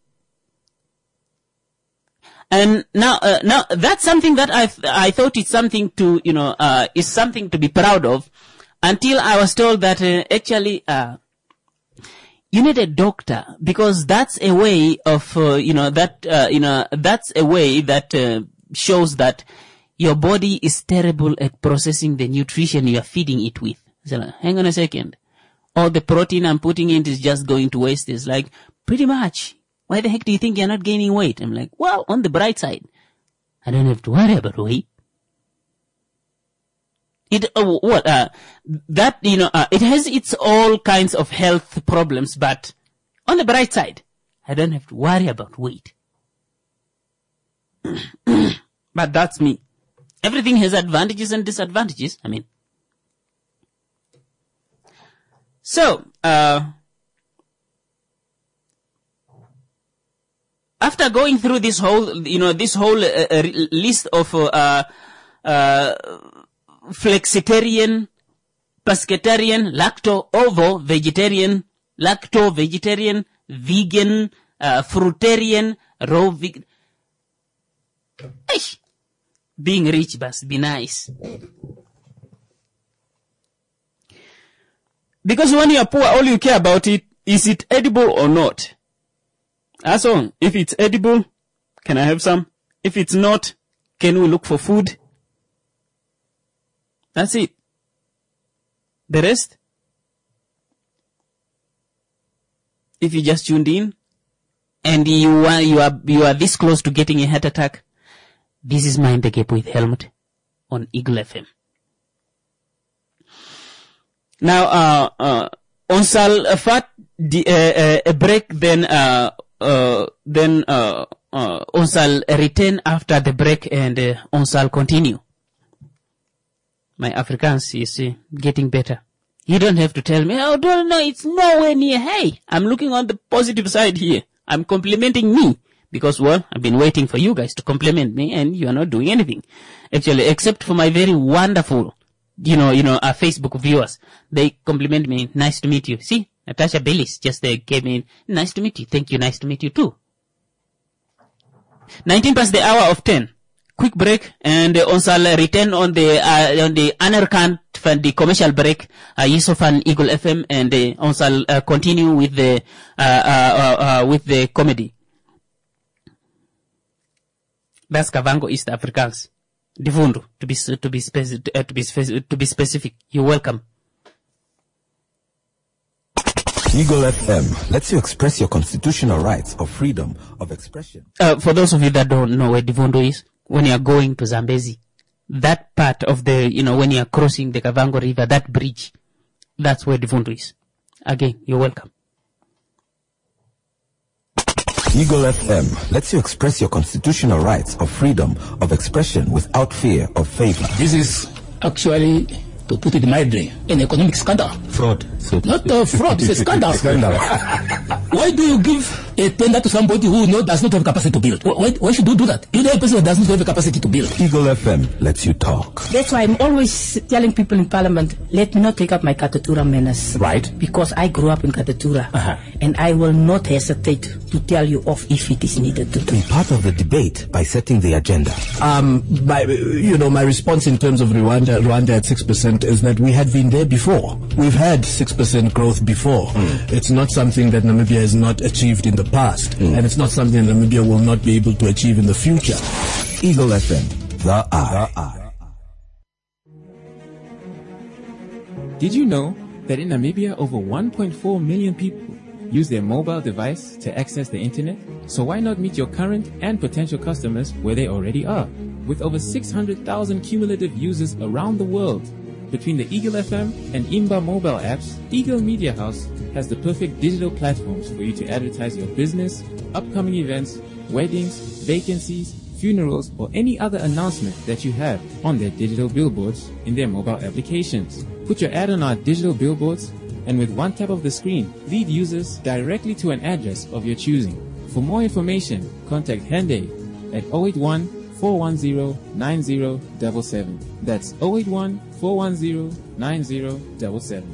And now, uh, now that's something that I I thought is something to, you know, uh, is something to be proud of, until I was told that uh, actually, uh, you need a doctor, because that's a way of, uh, you know, that, uh, you know, that's a way that uh, shows that your body is terrible at processing the nutrition you are feeding it with. So, hang on a second. All the protein I'm putting in is just going to waste. It's like, pretty much. Why the heck do you think you're not gaining weight? I'm like, well, on the bright side, I don't have to worry about weight. It, uh, what, uh, that, you know, uh, it has its all kinds of health problems, but on the bright side, I don't have to worry about weight. But that's me. Everything has advantages and disadvantages. I mean, so, uh, after going through this whole, you know, this whole uh, uh, list of uh, uh, flexitarian, pescatarian, lacto-ovo vegetarian, lacto-vegetarian, vegan, uh, fruitarian, raw vegan. Eish. Being rich must be nice. Because when you are poor, all you care about it, is it edible or not? That's all. If it's edible, can I have some? If it's not, can we look for food? That's it. The rest, if you just tuned in and you are, you are, you are this close to getting a heart attack, this is Mind the Gap with Helmut on Eagle F M. Now, uh, uh, on Salfat, the, uh, uh, a break, then, uh, uh, then, uh, uh, on Sal return after the break, and, uh, on Sal continue. My Afrikaans is uh, getting better. You don't have to tell me, oh, no, no, it's nowhere near. Hey, I'm looking on the positive side here. I'm complimenting me because, well, I've been waiting for you guys to compliment me and you are not doing anything. Actually, except for my very wonderful, you know, you know, uh, Facebook viewers. They compliment me. Nice to meet you. See, Natasha Bellis just uh, came in. Nice to meet you. Thank you. Nice to meet you too. nineteen past the hour of ten. Quick break, and uh, on shall return on the uh, on the Anerkant from the commercial break. Uh, Yusufan Eagle F M, and uh, on shall uh, continue with the uh, uh, uh, with the comedy. That's Kavango East Africans. Divundo, to be to be speci- uh, to be speci- to be specific. You're welcome. Eagle F M lets you express your constitutional rights of freedom of expression. Uh, for those of you that don't know where Divundo is, when you are going to Zambezi, that part of the, you know, when you are crossing the Kavango River, that bridge, that's where Divundo is. Again, you're welcome. Eagle F M lets you express your constitutional rights of freedom of expression without fear of favor. This is actually, to put it mildly, an economic scandal. Fraud. So Not uh, fraud, it's a scandal. Scandal. Why do you give a tender to somebody who no, does not have capacity to build? Why, why should you do that? You know a person that does not have the capacity to build. Eagle F M lets you talk. That's why I'm always telling people in Parliament, let me not take up my Katatura menace. Right. Because I grew up in Katatura. Uh-huh. And I will not hesitate to tell you off if it is needed to do. Be part of the debate by setting the agenda. Um, my, you know, my response in terms of Rwanda, Rwanda at six percent is that we had been there before. We've had six percent growth before. Mm. It's not something that Namibia has not achieved in the past. Mm. And it's not something that Namibia will not be able to achieve in the future. Eagle F M, the eye. The eye. Did you know that in Namibia over one point four million people use their mobile device to access the internet? So why not meet your current and potential customers where they already are? With over six hundred thousand cumulative users around the world, between the Eagle F M and Imba mobile apps, Eagle Media House has the perfect digital platforms for you to advertise your business, upcoming events, weddings, vacancies, funerals, or any other announcement that you have on their digital billboards in their mobile applications. Put your ad on our digital billboards, and with one tap of the screen, lead users directly to an address of your choosing. For more information, contact Hende at zero eight one, four one zero, nine zero seven seven. That's zero eight one, four one zero, nine zero seven seven.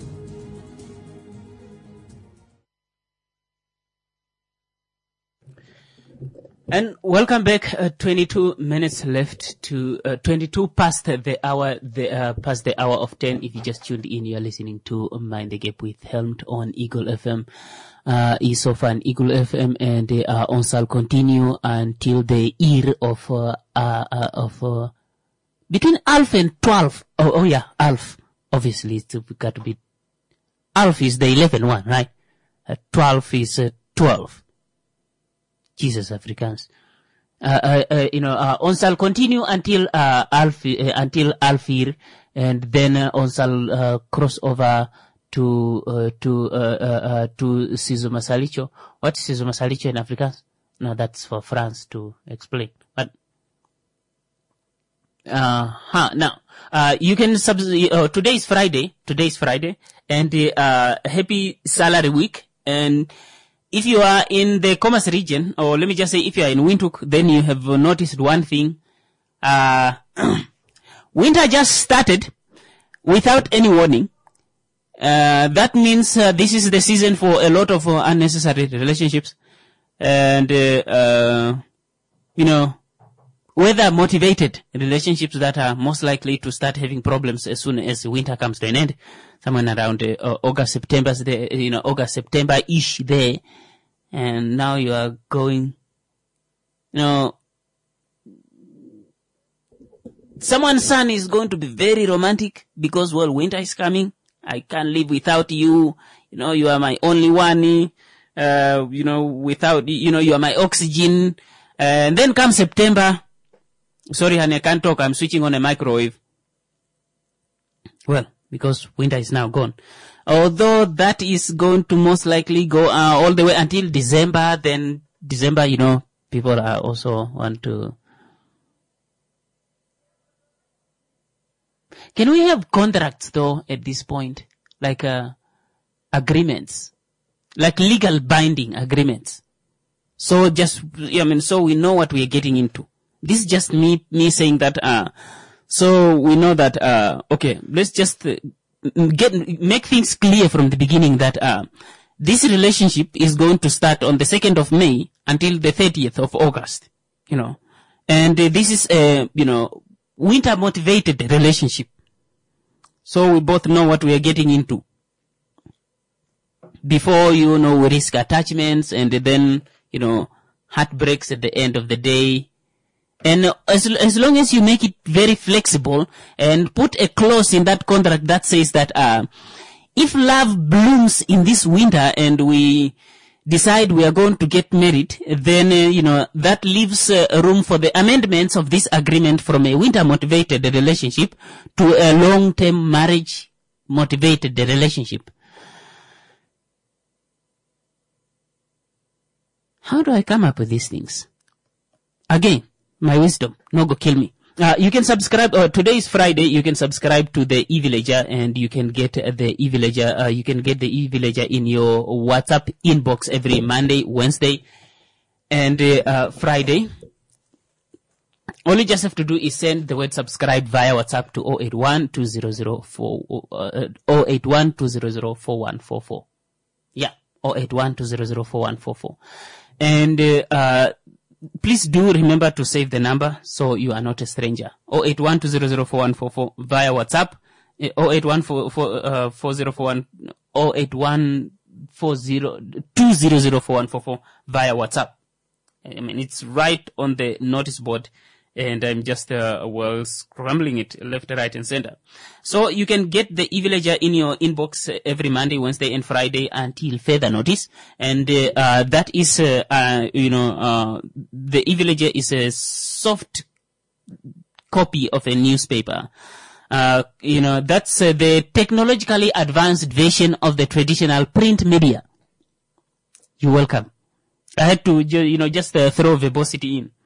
And welcome back. Uh, twenty-two minutes left to uh, twenty-two past the hour, the uh, past the hour of ten. If you just tuned in, you are listening to Mind the Gap with Helmed on Eagle F M. Uh, Isofan Eagle F M, and they are on shall continue until the year of uh, uh, uh, of uh, between Alf and twelve. Oh, oh yeah, Alf. Obviously, it's got to be Alf is the eleven one, right? Uh, twelve is uh, twelve. Jesus, Africans. Uh, uh, uh, you know, uh, on shall continue until, uh, Alf, uh, until Alfir, and then, uh, on shall, uh, cross over to, uh, to, uh, uh, uh, to Sizo Masalicho. What is Sizo Masalicho in Afrikaans? No, that's for France to explain. But, uh, huh, now, uh, you can sub, uh, today is Friday, today is Friday, and, uh, happy salary week, and, if you are in the Commerce region, or let me just say if you are in Windhoek, then you have noticed one thing. Uh, winter just started without any warning. Uh, that means uh, this is the season for a lot of uh, unnecessary relationships. And, uh, uh, you know, weather motivated relationships that are most likely to start having problems as soon as winter comes to an end. Somewhere around uh, August, September, you know, August, September-ish there. And now you are going, you know, someone's son is going to be very romantic because, well, winter is coming. I can't live without you. You know, you are my only one. Uh, you know, without, you know, you are my oxygen. And then comes September. Sorry, honey, I can't talk. I'm switching on a microwave. Well, because winter is now gone. Although that is going to most likely go uh, all the way until December, then December, you know, people are also want to. Can we have contracts though at this point? Like uh, agreements? Like legal binding agreements? So just, I mean, so we know what we are getting into. This is just me, me saying that, uh, so we know that, uh, okay, let's just uh, get, make things clear from the beginning that, uh, this relationship is going to start on the second of May until the thirtieth of August, you know, and uh, this is a, you know, winter motivated relationship. So we both know what we are getting into. Before, you know, we risk attachments and then, you know, heartbreaks at the end of the day. And as, as long as you make it very flexible and put a clause in that contract that says that, uh, if love blooms in this winter and we decide we are going to get married, then, uh, you know, that leaves uh, room for the amendments of this agreement from a winter motivated relationship to a long-term marriage motivated relationship. How do I come up with these things? Again, my wisdom, no go kill me. Uh, you can subscribe, uh, today is Friday, you can subscribe to the E-Villager and you can get uh, the E-Villager, uh, you can get the E-Villager in your WhatsApp inbox every Monday, Wednesday, and uh, uh, Friday. All you just have to do is send the word subscribe via WhatsApp to zero eight one two zero zero four, uh, zero eight one two zero zero four one four four. Yeah, zero eight one two zero zero four one four four. And, uh, uh, please do remember to save the number so you are not a stranger. zero eight one two zero zero four one four four via WhatsApp. zero eight one four zero four one zero eight one four zero two zero zero four one four four via WhatsApp. I mean, it's right on the notice board. And I'm just, uh, well, scrambling it left, right, and center. So you can get the E-Villager in your inbox every Monday, Wednesday, and Friday until further notice. And, uh, uh that is, uh, uh, you know, uh, the E-Villager is a soft copy of a newspaper. Uh, you know, that's uh, the technologically advanced version of the traditional print media. You're welcome. I had to, you know, just uh, throw verbosity in.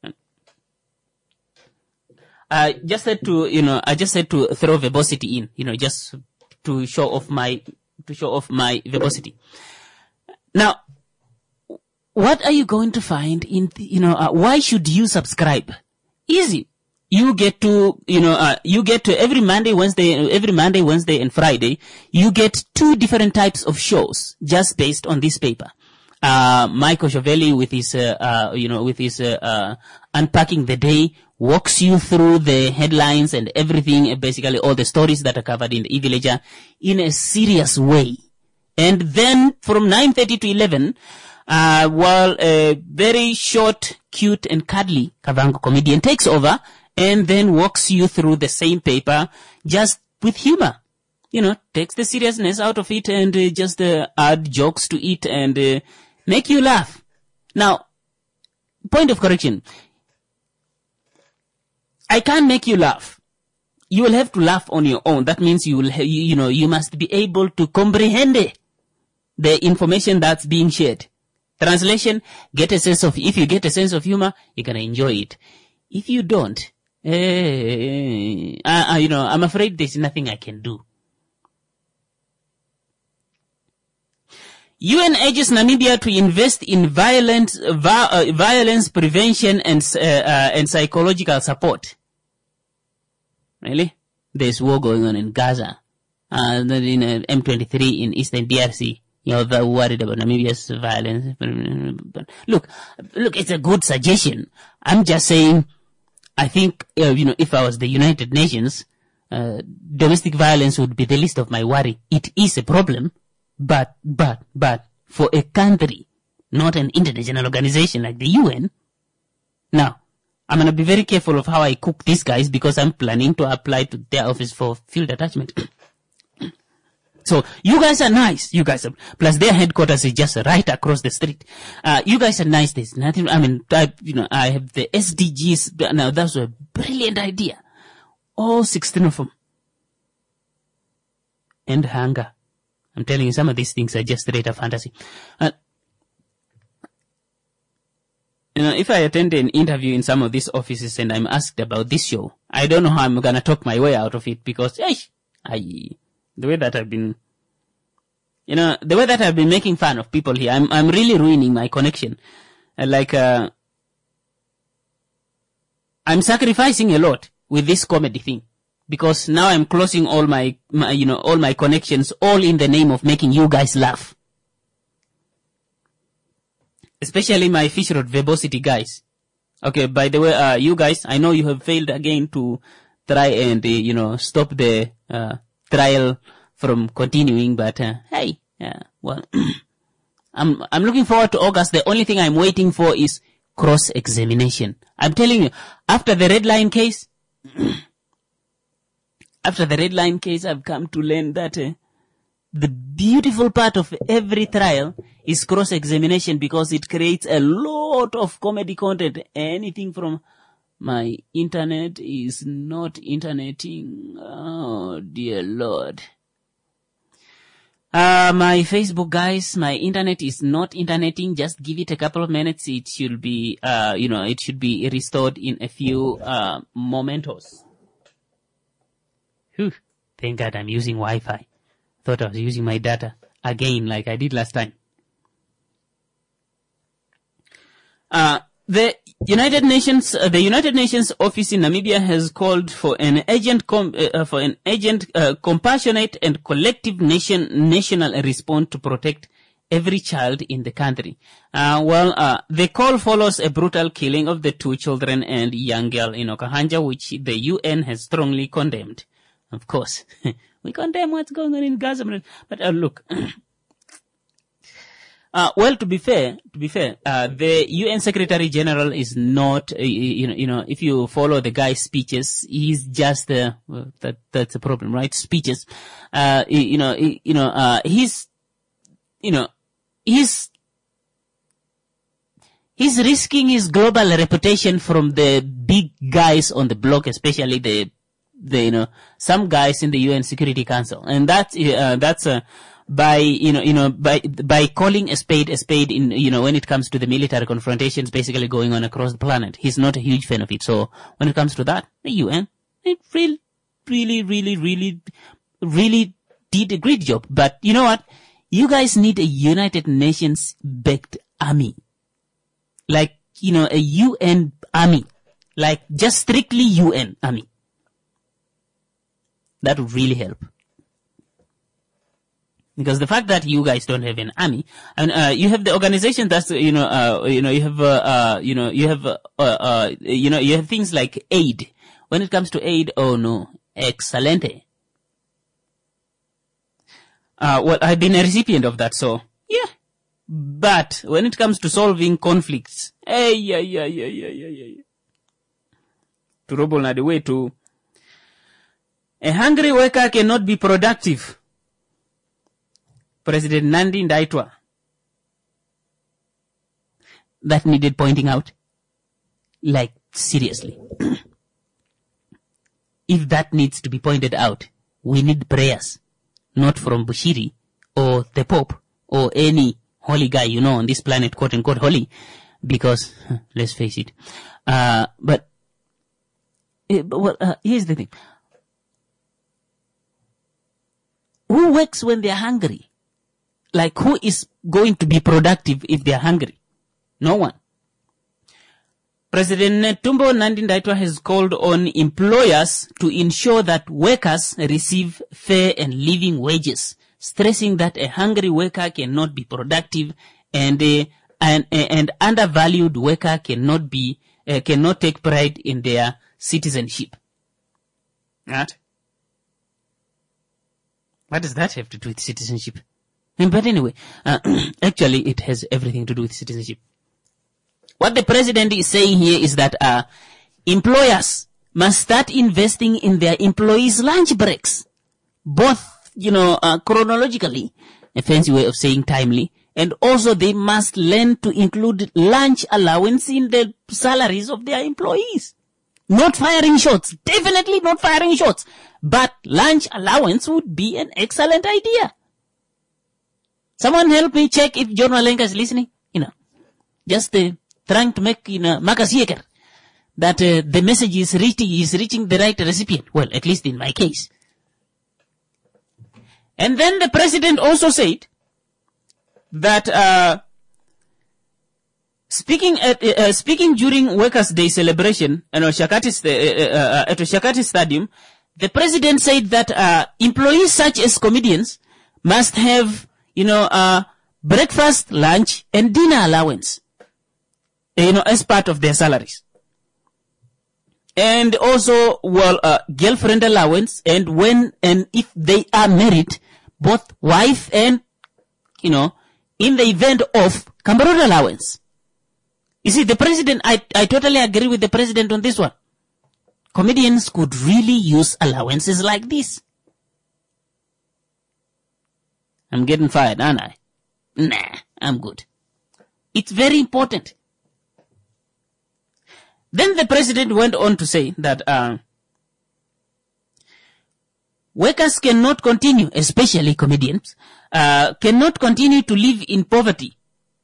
I just had to, you know, I just had to throw verbosity in, you know, just to show off my, to show off my verbosity. Now, what are you going to find in, the, you know, uh, why should you subscribe? Easy. You get to, you know, uh, you get to every Monday, Wednesday, every Monday, Wednesday, and Friday, you get two different types of shows just based on this paper. Uh, Michael Jovelli with his, uh, uh, you know, with his, uh, uh, Unpacking the Day, walks you through the headlines and everything, basically all the stories that are covered in the E-Villager in a serious way. And then from nine thirty to eleven, uh, while a very short, cute and cuddly Kavango comedian takes over and then walks you through the same paper just with humor. You know, takes the seriousness out of it and uh, just uh, add jokes to it and uh, make you laugh. Now, point of correction. I can't make you laugh. You will have to laugh on your own. That means you will, ha- you, you know, you must be able to comprehend the information that's being shared. Translation, get a sense of, if you get a sense of humor, you're gonna enjoy it. If you don't, eh, uh, uh, you know, I'm afraid there's nothing I can do. U N urges Namibia to invest in violent, vi- uh, violence prevention and, uh, uh, and psychological support. Really? There's war going on in Gaza, uh, in uh, M twenty-three in Eastern D R C. You know, they're worried about Namibia's violence. But look, look, it's a good suggestion. I'm just saying, I think, uh, you know, if I was the United Nations, uh, domestic violence would be the least of my worry. It is a problem. But, but, but, for a country, not an international organization like the U N, now, I'm gonna be very careful of how I cook these guys because I'm planning to apply to their office for field attachment. So, you guys are nice, you guys are, plus their headquarters is just right across the street. Uh, you guys are nice, there's nothing, I mean, I, you know, I have the S D Gs, now that's a brilliant idea. All sixteen of them. End hunger. I'm telling you, some of these things are just straight up fantasy. Uh, you know, if I attend an interview in some of these offices and I'm asked about this show, I don't know how I'm gonna talk my way out of it because, hey, I, the way that I've been, you know, the way that I've been making fun of people here, I'm, I'm really ruining my connection. uh, like, uh, I'm sacrificing a lot with this comedy thing. Because now I'm closing all my, my, you know, all my connections, all in the name of making you guys laugh. Especially my fish rod verbosity guys. Okay, by the way, uh, you guys, I know you have failed again to try and, uh, you know, stop the, uh, trial from continuing, but, uh, hey, yeah, well, I'm, I'm looking forward to August. The only thing I'm waiting for is cross-examination. I'm telling you, after the red line case, after the red line case, I've come to learn that, uh, the beautiful part of every trial is cross-examination because it creates a lot of comedy content. Anything from my internet is not interneting. Oh, dear Lord. Uh, my Facebook guys, my internet is not interneting. Just give it a couple of minutes. It should be, uh, you know, it should be restored in a few, uh, momentos. Whew. Thank God I'm using Wi-Fi. Thought I was using my data again like I did last time. Uh, the United Nations, uh, the United Nations office in Namibia has called for an urgent, com- uh, for an urgent, uh, compassionate and collective nation, national response to protect every child in the country. Uh, well, uh, the call follows a brutal killing of the two children and young girl in Okahanja, which the U N has strongly condemned. Of course, we condemn what's going on in Gaza, but uh, look. Uh, well, to be fair, to be fair, uh, the U N Secretary General is not, uh, you know, you know, if you follow the guy's speeches, he's just, uh, well, that, that's a problem, right? Speeches, uh, you know, you know, uh, he's, you know, he's, he's risking his global reputation from the big guys on the block, especially the, the, you know, some guys in the U N Security Council. And that's, uh, that's, uh, by, you know, you know, by, by calling a spade a spade in, you know, when it comes to the military confrontations basically going on across the planet. He's not a huge fan of it. So when it comes to that, the U N, it really, really, really, really, really did a great job. But you know what? You guys need a United Nations backed army. Like, you know, a U N army. Like just strictly U N army. That would really help. Because the fact that you guys don't have an army, and uh, you have the organization that's, you know, uh, you know, you have, uh, uh you know, you have, uh, uh, you know, you have things like aid. When it comes to aid, oh no, excelente. Uh, well, I've been a recipient of that, so yeah. But when it comes to solving conflicts, hey, yeah, yeah, yeah, yeah, yeah, yeah. To roll na the way to a hungry worker cannot be productive. President Nandi Ndaitwah. That needed pointing out. Like, seriously. If that needs to be pointed out, we need prayers. Not from Bushiri, or the Pope, or any holy guy you know on this planet, quote unquote holy. Because, let's face it. Uh, but, uh, well, uh, here's the thing. Who works when they're hungry? Like, who is going to be productive if they're hungry? No one. President Netumbo Nandi Ndaitwah has called on employers to ensure that workers receive fair and living wages, stressing that a hungry worker cannot be productive and a, and, and undervalued worker cannot be, uh, cannot take pride in their citizenship. Right? What does that have to do with citizenship? But anyway, uh, actually it has everything to do with citizenship. What the president is saying here is that uh, employers must start investing in their employees' lunch breaks. Both, you know, uh, chronologically, a fancy way of saying timely, and also they must learn to include lunch allowance in the salaries of their employees. Not firing shots. Definitely not firing shots. But lunch allowance would be an excellent idea. Someone help me check if John Malenga is listening. You know, just uh, trying to make, you know, Makasieker, that uh, the message is reaching, is reaching the right recipient. Well, at least in my case. And then the president also said that uh, Speaking at uh, speaking during Workers' Day celebration you know, Shakati, uh, uh, at Shakati Stadium, the president said that uh, employees such as comedians must have, you know, uh, breakfast, lunch, and dinner allowance, you know, as part of their salaries. And also, well, uh, girlfriend allowance, and when and if they are married, both wife and, you know, in the event of Cameroon allowance. You see, the president, I, I totally agree with the president on this one. Comedians could really use allowances like this. I'm getting fired, aren't I? Nah, I'm good. It's very important. Then the president went on to say that uh, workers cannot continue, especially comedians, uh, cannot continue to live in poverty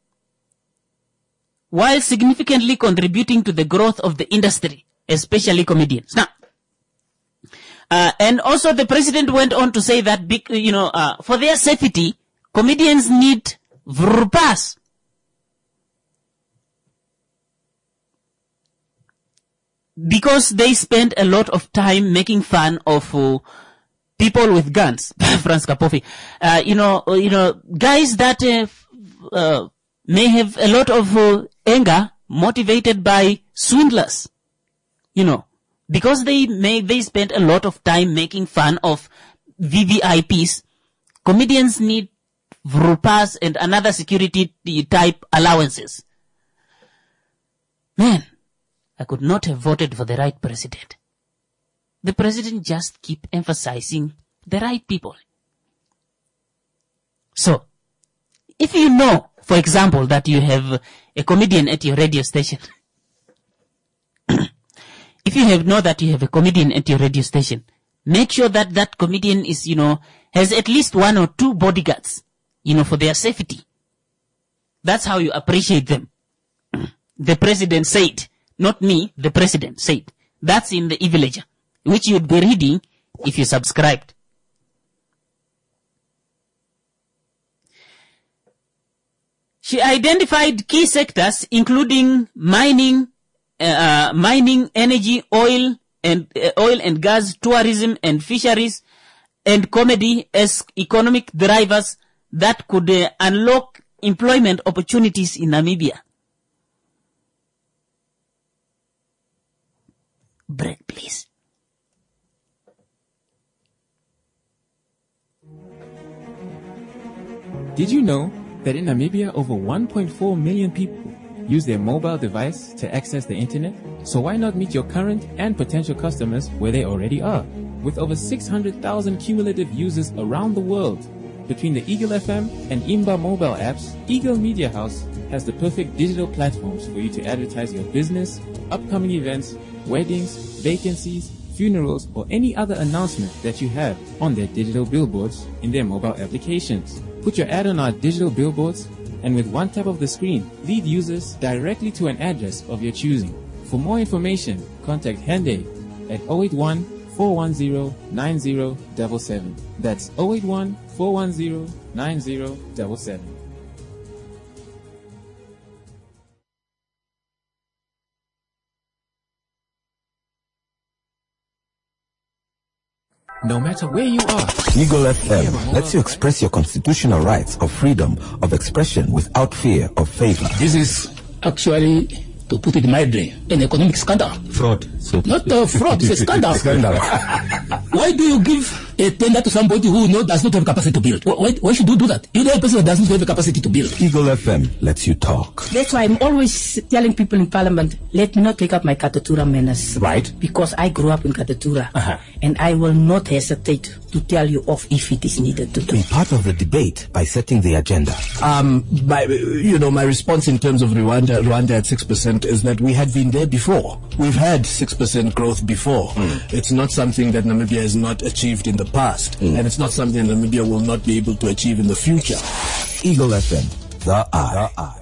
while significantly contributing to the growth of the industry, especially comedians. Now, uh, and also the president went on to say that, big, you know, uh, for their safety, comedians need V R pass. Because they spend a lot of time making fun of uh, people with guns. Franz Kapofi. Uh, you know, uh, you know, guys that uh, uh, may have a lot of uh, anger motivated by swindlers. You know, because they may, they spend a lot of time making fun of V V I Ps. Comedians need V R pass and another security type allowances. Man, I could not have voted for the right president. The president just keep emphasizing the right people. So, if you know, for example, that you have a comedian at your radio station, if you have know that you have a comedian at your radio station, make sure that that comedian is, you know, has at least one or two bodyguards, you know, for their safety. That's how you appreciate them. The president said, not me, the president said. That's in the e-villager, which you'd be reading if you subscribed. She identified key sectors including mining, uh, mining, energy, oil and uh, oil and gas, tourism and fisheries, and comedy as economic drivers that could uh, unlock employment opportunities in Namibia. Break, please. Did you know that in Namibia over one point four million people use their mobile device to access the internet? So why not meet your current and potential customers where they already are? With over six hundred thousand cumulative users around the world, between the Eagle F M and Imba mobile apps, Eagle Media House has the perfect digital platforms for you to advertise your business, upcoming events, weddings, vacancies, funerals, or any other announcement that you have on their digital billboards in their mobile applications. Put your ad on our digital billboards, and with one tap of the screen, lead users directly to an address of your choosing. For more information, contact Hende at zero eight one, four one zero, nine zero seven seven. That's zero eight one, four one zero, nine zero seven seven. No matter where you are, Eagle F M lets you express your constitutional rights of freedom of expression without fear of favor. This is actually, to put it mildly, an economic scandal. Fraud. So Not a fraud, it's a scandal. Scandal. Why do you give a tender to somebody who know, does not have capacity to build? Why, why should you do that? You know a person that doesn't have the capacity to build. Eagle F M lets you talk. That's why I'm always telling people in Parliament, let me not take up my Katatura menace. Right. Because I grew up in Katatura. Uh-huh. And I will not hesitate to tell you off if it is needed to do. Be part of the debate by setting the agenda. Um, my, you know, my response in terms of Rwanda, Rwanda at six percent is that we had been there before. We've had six percent growth before. Mm. It's not something that Namibia has not achieved in the past. Mm. And it's not something that Namibia will not be able to achieve in the future. Eagle F M, the eye. The eye.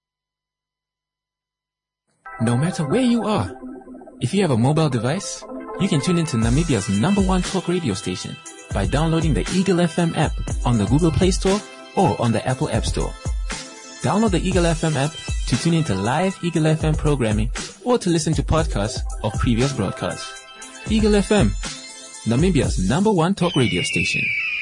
no matter where you are, if you have a mobile device, You can tune into Namibia's number one talk radio station by downloading the Eagle F M app on the Google Play Store or on the Apple App Store. Download the Eagle F M app to tune into live Eagle F M programming or to listen to podcasts of previous broadcasts. Eagle F M, Namibia's number one talk radio station.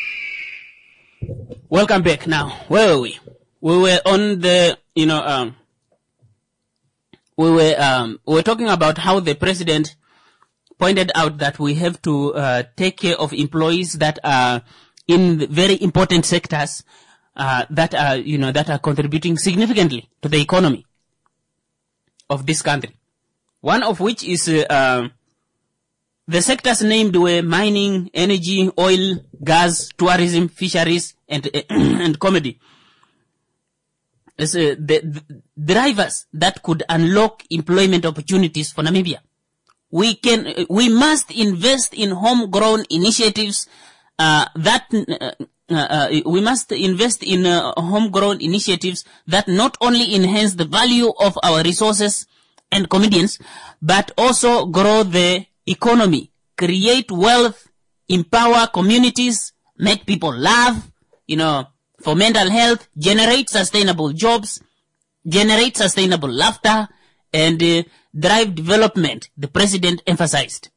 Welcome back. Now, where were we? We were on the, you know, um, we were, um, we were talking about how the president pointed out that we have to, uh, take care of employees that are in very important sectors, uh, that are, you know, that are contributing significantly to the economy of this country. One of which is, uh, uh the sectors named were mining, energy, oil, gas, tourism, fisheries, and and comedy. As, uh, the, the drivers that could unlock employment opportunities for Namibia. We can, uh, we must invest in homegrown initiatives. Uh, that uh, uh, we must invest in uh, homegrown initiatives that not only enhance the value of our resources and comedians, but also grow the economy, create wealth, empower communities, make people laugh, you know, for mental health, generate sustainable jobs, generate sustainable laughter, and uh, drive development, the president emphasized.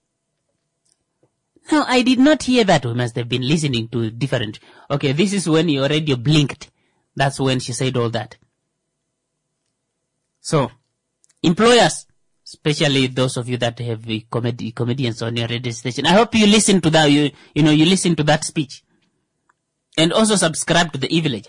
Now, I did not hear that. We must have been listening to different. Okay, this is when your radio blinked. That's when she said all that. So, employers, especially those of you that have uh, comedy, comedians on your radio station, I hope you listen to that, you, you know, you listen to that speech. And also subscribe to the E-Villager.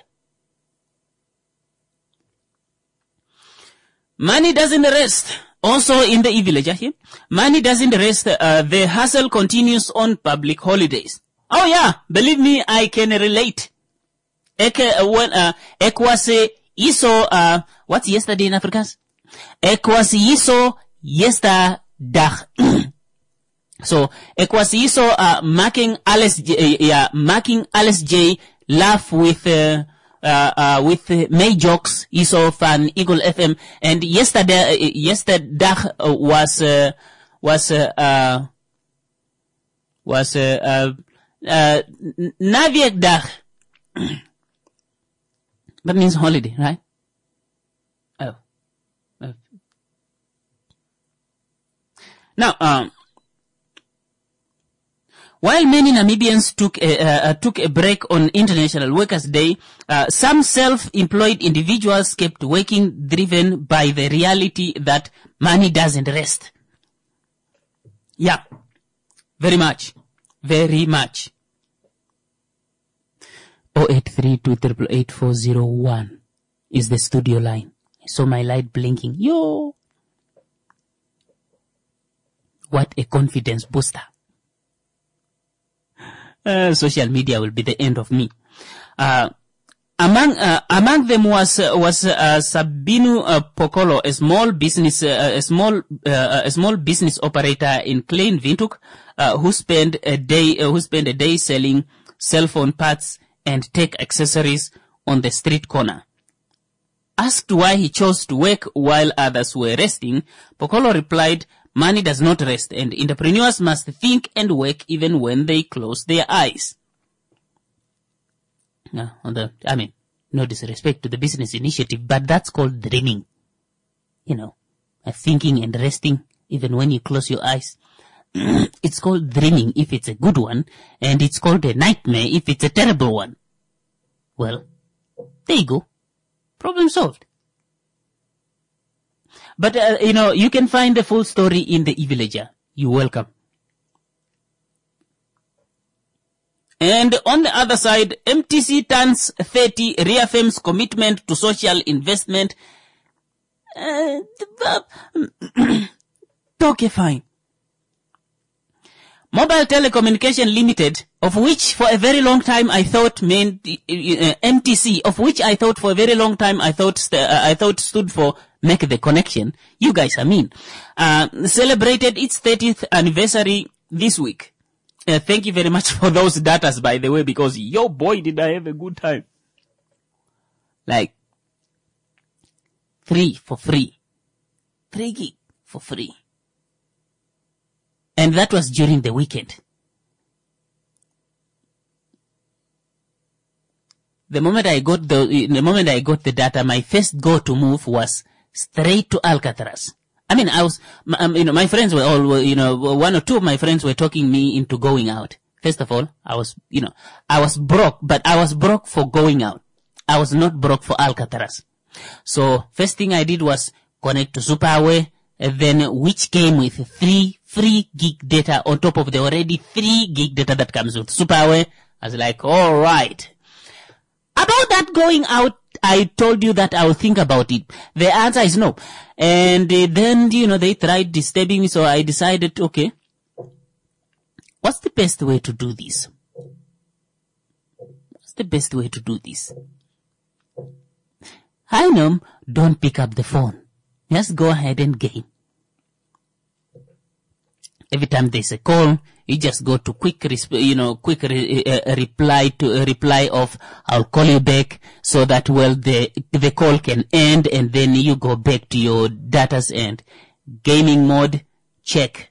Money doesn't rest. Also in the E-Villager here, money doesn't rest. Uh, the hustle continues on public holidays. Oh yeah, believe me, I can relate. Eke, uh, when, uh, ekwase iso, uh, what's yesterday in Afrikaans? Ekwase iso yesterdag. So, ekwase iso, uh, making Alice J, uh, yeah, making Alice J laugh with, uh, Uh, uh, with uh, May Jokes, iso van Eagle F M, and yesterday, uh, yesterday uh, was, uh, was, uh, uh, was, uh, uh, uh, Naviekdag. That means holiday, right? Oh. oh. Now, um, while many Namibians took a, uh, took a break on International Workers' Day, uh, some self-employed individuals kept working, driven by the reality that money doesn't rest. Yeah, very much, very much. oh eight three two eight eight eight four oh one is the studio line. I saw my light blinking. Yo! What a confidence booster. Uh, social media will be the end of me. Uh, among, uh, among them was, uh, was, uh, Sabinu uh, Pokolo, a small business, uh, a small, uh, a small business operator in Klein Windhoek, uh, who spent a day, uh, who spent a day selling cell phone parts and tech accessories on the street corner. Asked why he chose to work while others were resting, Pokolo replied, "Money does not rest, and entrepreneurs must think and work even when they close their eyes." No, on the, I mean, no disrespect to the business initiative, but that's called dreaming. You know, thinking and resting even when you close your eyes. It's called dreaming if it's a good one, and it's called a nightmare if it's a terrible one. Well, there you go. Problem solved. But, uh, you know, you can find the full story in the E-Villager. You're welcome. And on the other side, M T C turns thirty, reaffirms commitment to social investment. Uh, okay, fine. Mobile Telecommunication Limited, of which for a very long time I thought meant uh, M T C, of which I thought for a very long time I thought st- uh, I thought stood for Make the Connection. You guys are mean. Uh, celebrated its thirtieth anniversary this week. Uh, thank you very much for those datas, by the way, because yo boy did I have a good time. Like, three for free. Three gig for free. And that was during the weekend. The moment I got the, the moment I got the data, my first go-to move was straight to Alcatraz. I mean, I was, um, you know, my friends were all, you know, one or two of my friends were talking me into going out. First of all, I was, you know, I was broke, but I was broke for going out. I was not broke for Alcatraz. So first thing I did was connect to Superhighway, and then which came with three free gig data on top of the already three gig data that comes with Superhighway. I was like, all right. About that going out, I told you that I will think about it. The answer is no. And uh, then, you know, they tried disturbing me, so I decided, okay, what's the best way to do this? What's the best way to do this? Hi, Nom, don't pick up the phone. Just go ahead and game. Every time there's a call, you just go to quick, resp- you know, quick re- uh, reply to a reply of "I'll call you back," so that well the the call can end, and then you go back to your data's end. Gaming mode, check.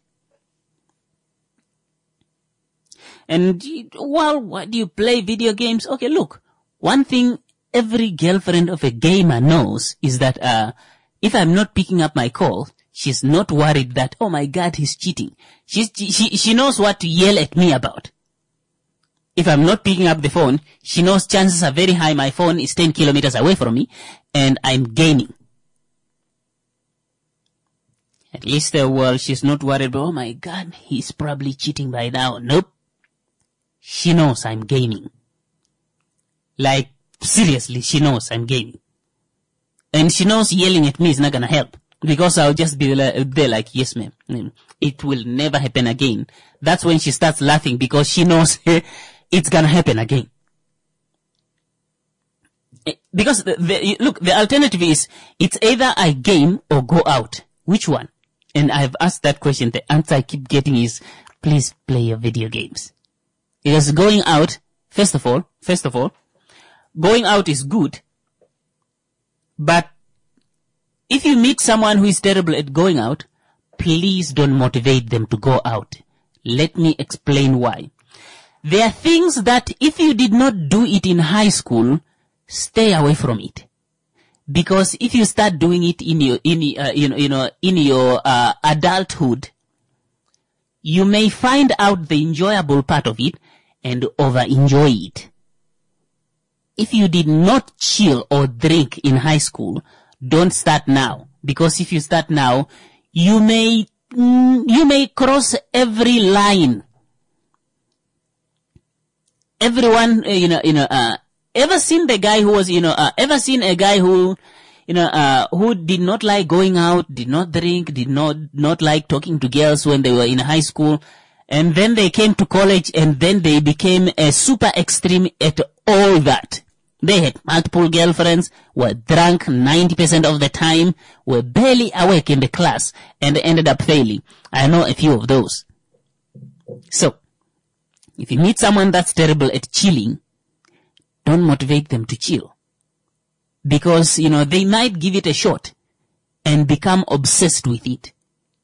And well, why do you play video games? Okay, look, one thing every girlfriend of a gamer knows is that uh if I'm not picking up my call, she's not worried that, oh my God, he's cheating. She's, she, she knows what to yell at me about. If I'm not picking up the phone, she knows chances are very high my phone is ten kilometers away from me and I'm gaming. At least, uh, well, she's not worried, oh my God, he's probably cheating by now. Nope. She knows I'm gaming. Like, seriously, she knows I'm gaming. And she knows yelling at me is not gonna help. Because I'll just be there like, yes ma'am, it will never happen again. That's when she starts laughing because she knows it's gonna happen again. Because, the, the, look, the alternative is, it's either I game or go out. Which one? And I've asked that question. The answer I keep getting is, please play your video games. Because going out, first of all, first of all, going out is good, but if you meet someone who is terrible at going out, please don't motivate them to go out. Let me explain why. There are things that if you did not do it in high school, stay away from it. Because if you start doing it in your, in, uh, you know, you know, in your, uh, adulthood, you may find out the enjoyable part of it and over-enjoy it. If you did not chill or drink in high school, don't start now. Because if you start now, you may, mm, you may cross every line. Everyone, uh, you know, you know, uh, ever seen the guy who was, you know, uh, ever seen a guy who, you know, uh, who did not like going out, did not drink, did not, not like talking to girls when they were in high school, and then they came to college and then they became a super extreme at all that. They had multiple girlfriends, were drunk ninety percent of the time, were barely awake in the class, and ended up failing. I know a few of those. So, if you meet someone that's terrible at chilling, don't motivate them to chill. Because, you know, they might give it a shot and become obsessed with it.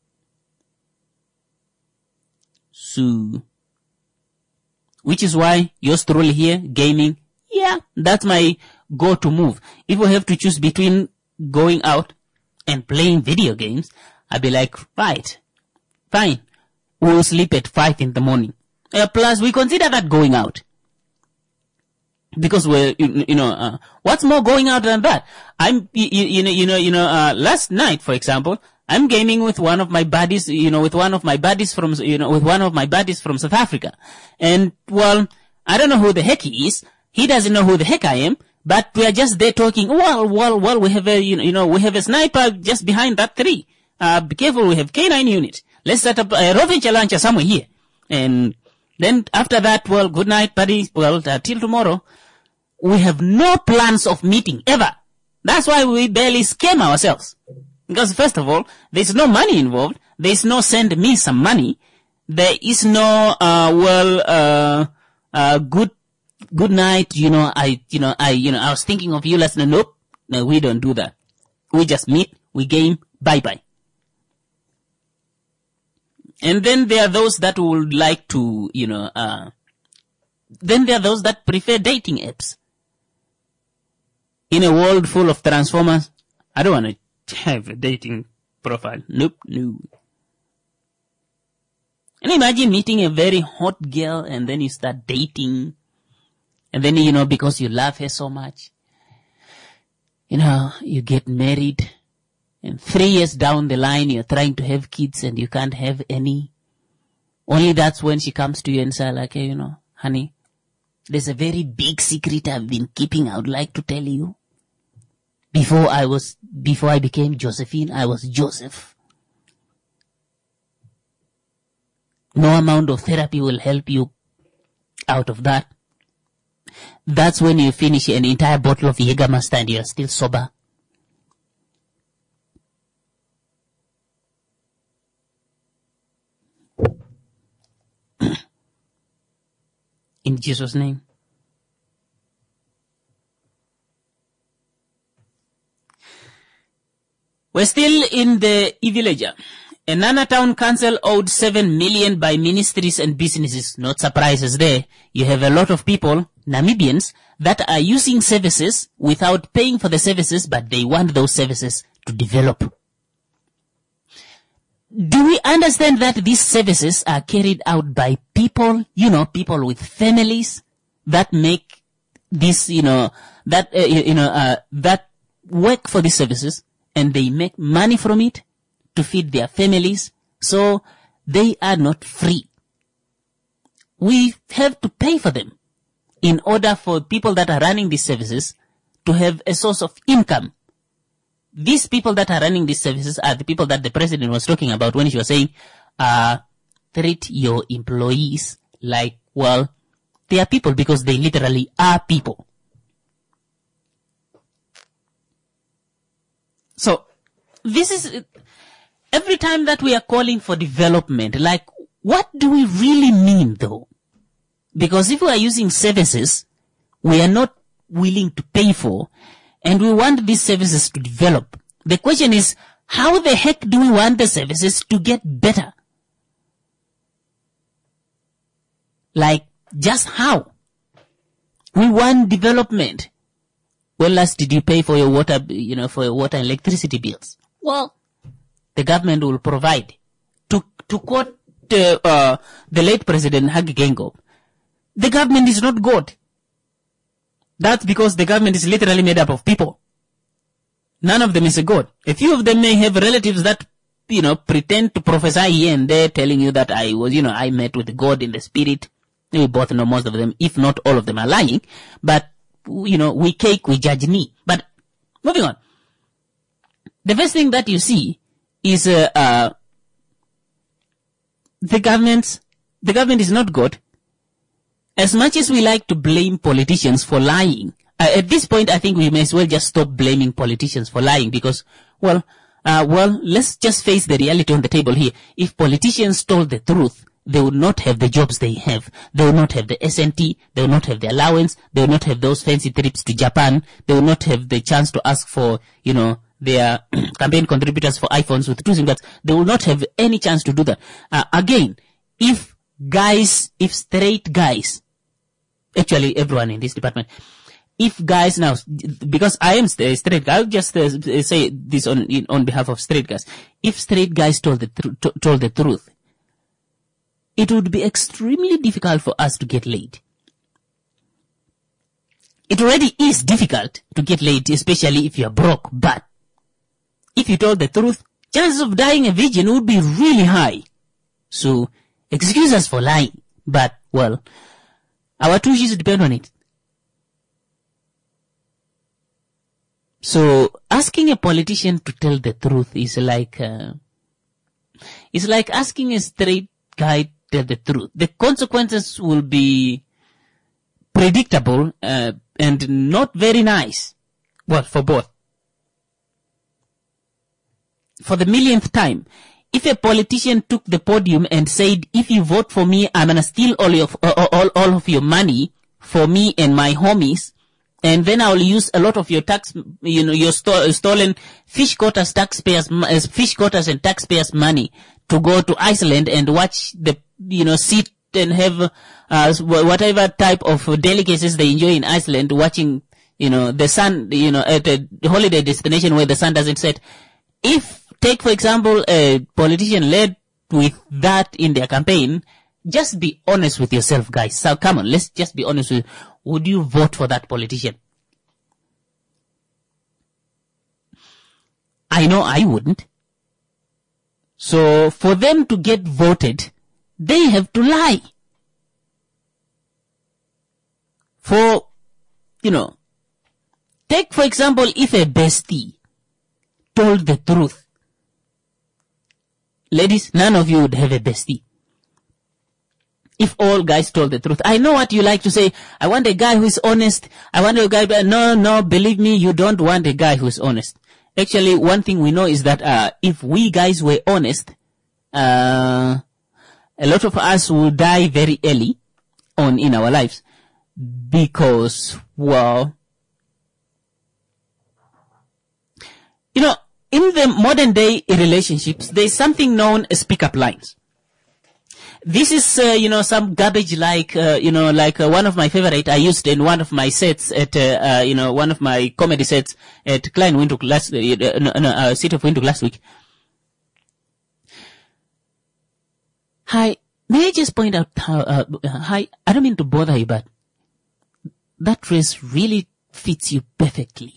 So, which is why yours truly here, gaming, yeah, that's my go-to move. If we have to choose between going out and playing video games, I'd be like, right, fine, we'll sleep at five in the morning. Uh, plus, we consider that going out. Because we're, you, you know, uh, what's more going out than that? I'm, you, you know, you know, you know, uh, last night, for example, I'm gaming with one of my buddies, you know, with one of my buddies from, you know, with one of my buddies from South Africa. And, well, I don't know who the heck he is. He doesn't know who the heck I am. But we are just there talking, well, well, well, we have a, you know, you know, we have a sniper just behind that tree. Uh, be careful, we have K nine unit. Let's set up a roving launcher somewhere here. And then after that, well, good night, buddy. Well, uh, till tomorrow. We have no plans of meeting ever. That's why we barely scam ourselves. Because first of all, there's no money involved. There's no send me some money. There is no, uh, well, uh, uh, good, good night. You know, I, you know, I, you know, I was thinking of you last night. Nope. No, we don't do that. We just meet, we game, bye bye. And then there are those that would like to, you know, uh, then there are those that prefer dating apps. In a world full of transformers, I don't want to have a dating profile. Nope, no. And imagine meeting a very hot girl and then you start dating. And then, you know, because you love her so much, you know, you get married. And three years down the line, you're trying to have kids and you can't have any. Only that's when she comes to you and says, like, hey, you know, honey, there's a very big secret I've been keeping. I would like to tell you. Before I was, before I became Josephine, I was Joseph. No amount of therapy will help you out of that. That's when you finish an entire bottle of Jägermeister and you're still sober. In Jesus' name. We're still in the e-villager. A Nana Town Council owed seven million by ministries and businesses. Not surprises there. You have a lot of people, Namibians, that are using services without paying for the services, but they want those services to develop. Do we understand that these services are carried out by people, you know, people with families that make this, you know, that, uh, you know, uh, that work for these services and they make money from it to feed their families, so they are not free. We have to pay for them in order for people that are running these services to have a source of income. These people that are running these services are the people that the president was talking about when she was saying, uh, treat your employees like, well, they are people because they literally are people. So, this is, every time that we are calling for development, like, what do we really mean though? Because if we are using services we are not willing to pay for, and we want these services to develop, the question is, how the heck do we want the services to get better? Like, just how? We want development. When last did you pay for your water, you know, for your water and electricity bills? Well, the government will provide. To, to quote uh, uh, the late President Hage Geingob, the government is not God. That's because the government is literally made up of people. None of them is a God. A few of them may have relatives that, you know, pretend to prophesy here and there, telling you that I was, you know, I met with God in the spirit. We both know most of them, if not all of them, are lying. But, you know, we cake, we judge me. But, moving on. The first thing that you see is, uh, uh, the government, the government is not God. As much as we like to blame politicians for lying, uh, at this point I think we may as well just stop blaming politicians for lying because, well, uh, well, let's just face the reality on the table here. If politicians told the truth, they would not have the jobs they have. They would not have the S N T. They would not have the allowance. They would not have those fancy trips to Japan. They would not have the chance to ask for, you know, their campaign contributors for iPhones with two SIM cards. They will not have any chance to do that. Uh, again, if guys, if straight guys, actually everyone in this department, if guys now, because I am a straight guy, I'll just uh, say this on in, on behalf of straight guys. If straight guys told the tr- t- told the truth, it would be extremely difficult for us to get laid. It already is difficult to get laid, especially if you're broke. But if you told the truth, chances of dying a virgin would be really high. So, excuse us for lying. But, well, our two G's depend on it. So, asking a politician to tell the truth is like, uh, it's like asking a straight guy to tell the truth. The consequences will be predictable, uh, and not very nice. Well, for both. For the millionth time, if a politician took the podium and said, if you vote for me, I'm gonna steal all, your, all, all, all of your money for me and my homies, And then I'll use a lot of your tax, you know, your sto- stolen fish quotas, taxpayers, uh, fish quotas and taxpayers' money to go to Iceland and watch the, you know, sit and have uh, whatever type of delicacies they enjoy in Iceland, watching, you know, the sun, you know, at a holiday destination where the sun doesn't set. If, take for example, a politician led with that in their campaign, just be honest with yourself, guys. So come on, let's just be honest with, would you vote for that politician? I know I wouldn't. So for them to get voted, they have to lie. For, you know, take for example, if a bestie told the truth. Ladies, none of you would have a bestie. If all guys told the truth. I know what you like to say. I want a guy who is honest. I want a guy, but no, no, believe me, you don't want a guy who is honest. Actually, one thing we know is that, uh, if we guys were honest, uh, a lot of us will die very early on in our lives because, well, you know, in the modern day relationships, there's something known as pickup lines. This is, uh, you know, some garbage like, uh, you know, like uh, one of my favorite I used in one of my sets at, uh, uh, you know, one of my comedy sets at Klein Windhoek last, uh, no, no, uh, City of Windhoek last week. Hi, may I just point out how, uh, hi, I don't mean to bother you, but that dress really fits you perfectly.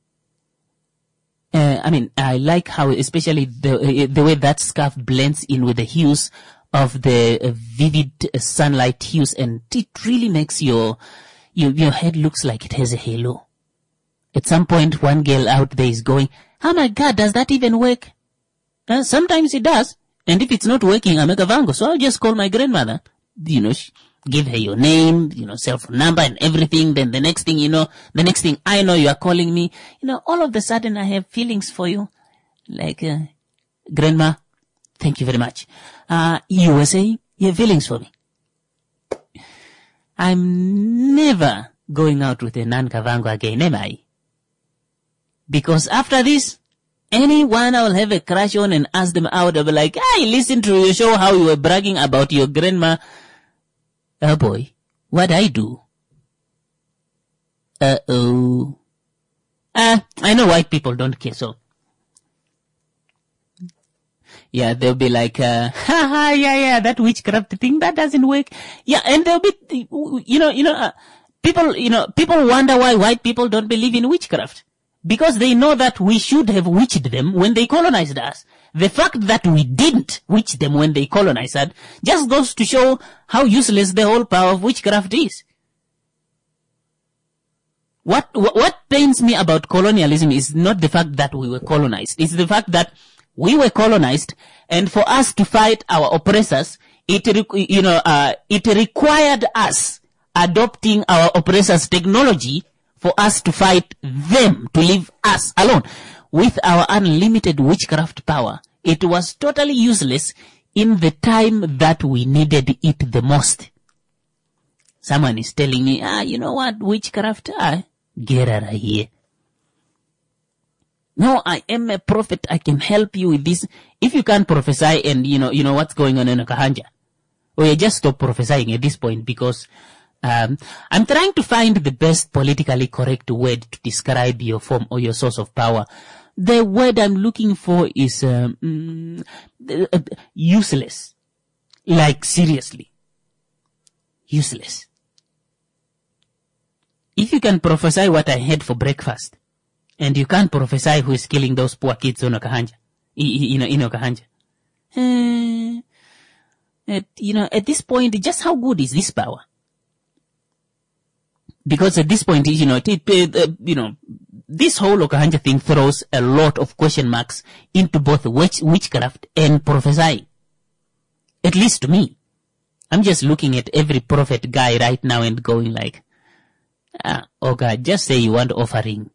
Uh, I mean, I like how, especially the, uh, the way that scarf blends in with the hues of the uh, vivid uh, sunlight hues, and it really makes your, your, your head looks like it has a halo. At some point, one girl out there is going, oh my God, does that even work? Uh, sometimes it does. And if it's not working, I make a vango. So I'll just call my grandmother, you know, sh- give her your name, you know, cell phone number and everything. Then the next thing you know, the next thing I know, you are calling me. You know, all of a sudden I have feelings for you. Like, uh, grandma, thank you very much. Uh, you were saying you have feelings for me. I'm never going out with a non-kavango again, am I? Because after this, anyone I will have a crush on and ask them out, I'll be like, I listened to your show how you were bragging about your grandma. Oh boy, what I do? Uh-oh. Ah, I know white people don't care, so. Yeah, they'll be like, uh, ha ha, yeah, yeah, that witchcraft thing, that doesn't work. Yeah, and they'll be, you know, you know, uh, people, you know, people wonder why white people don't believe in witchcraft. Because they know that we should have witched them when they colonized us. The fact that we didn't witch them when they colonized us just goes to show how useless the whole power of witchcraft is. What, what, what pains me about colonialism is not the fact that we were colonized. It's the fact that we were colonized, and for us to fight our oppressors, it, re- you know, uh, it required us adopting our oppressors' technology for us to fight them, to leave us alone. With our unlimited witchcraft power, it was totally useless in the time that we needed it the most. Someone is telling me, ah, you know what, witchcraft, ah, get out of here. No, I am a prophet. I can help you with this. If you can't prophesy and you know, you know what's going on in Okahanja, well, you just stop prophesying at this point, because um, I'm trying to find the best politically correct word to describe your form or your source of power. The word I'm looking for is um, mm, uh, useless. Like, seriously. Useless. If you can prophesy what I had for breakfast, and you can't prophesy who is killing those poor kids on Okahanja, you know, in Okahanja. Uh, at, you know, at this point, just how good is this power? Because at this point, you know, it, it, uh, you know, this whole Okahanja thing throws a lot of question marks into both witch, witchcraft and prophesying. At least to me. I'm just looking at every prophet guy right now and going like, ah, oh God, just say you want offering.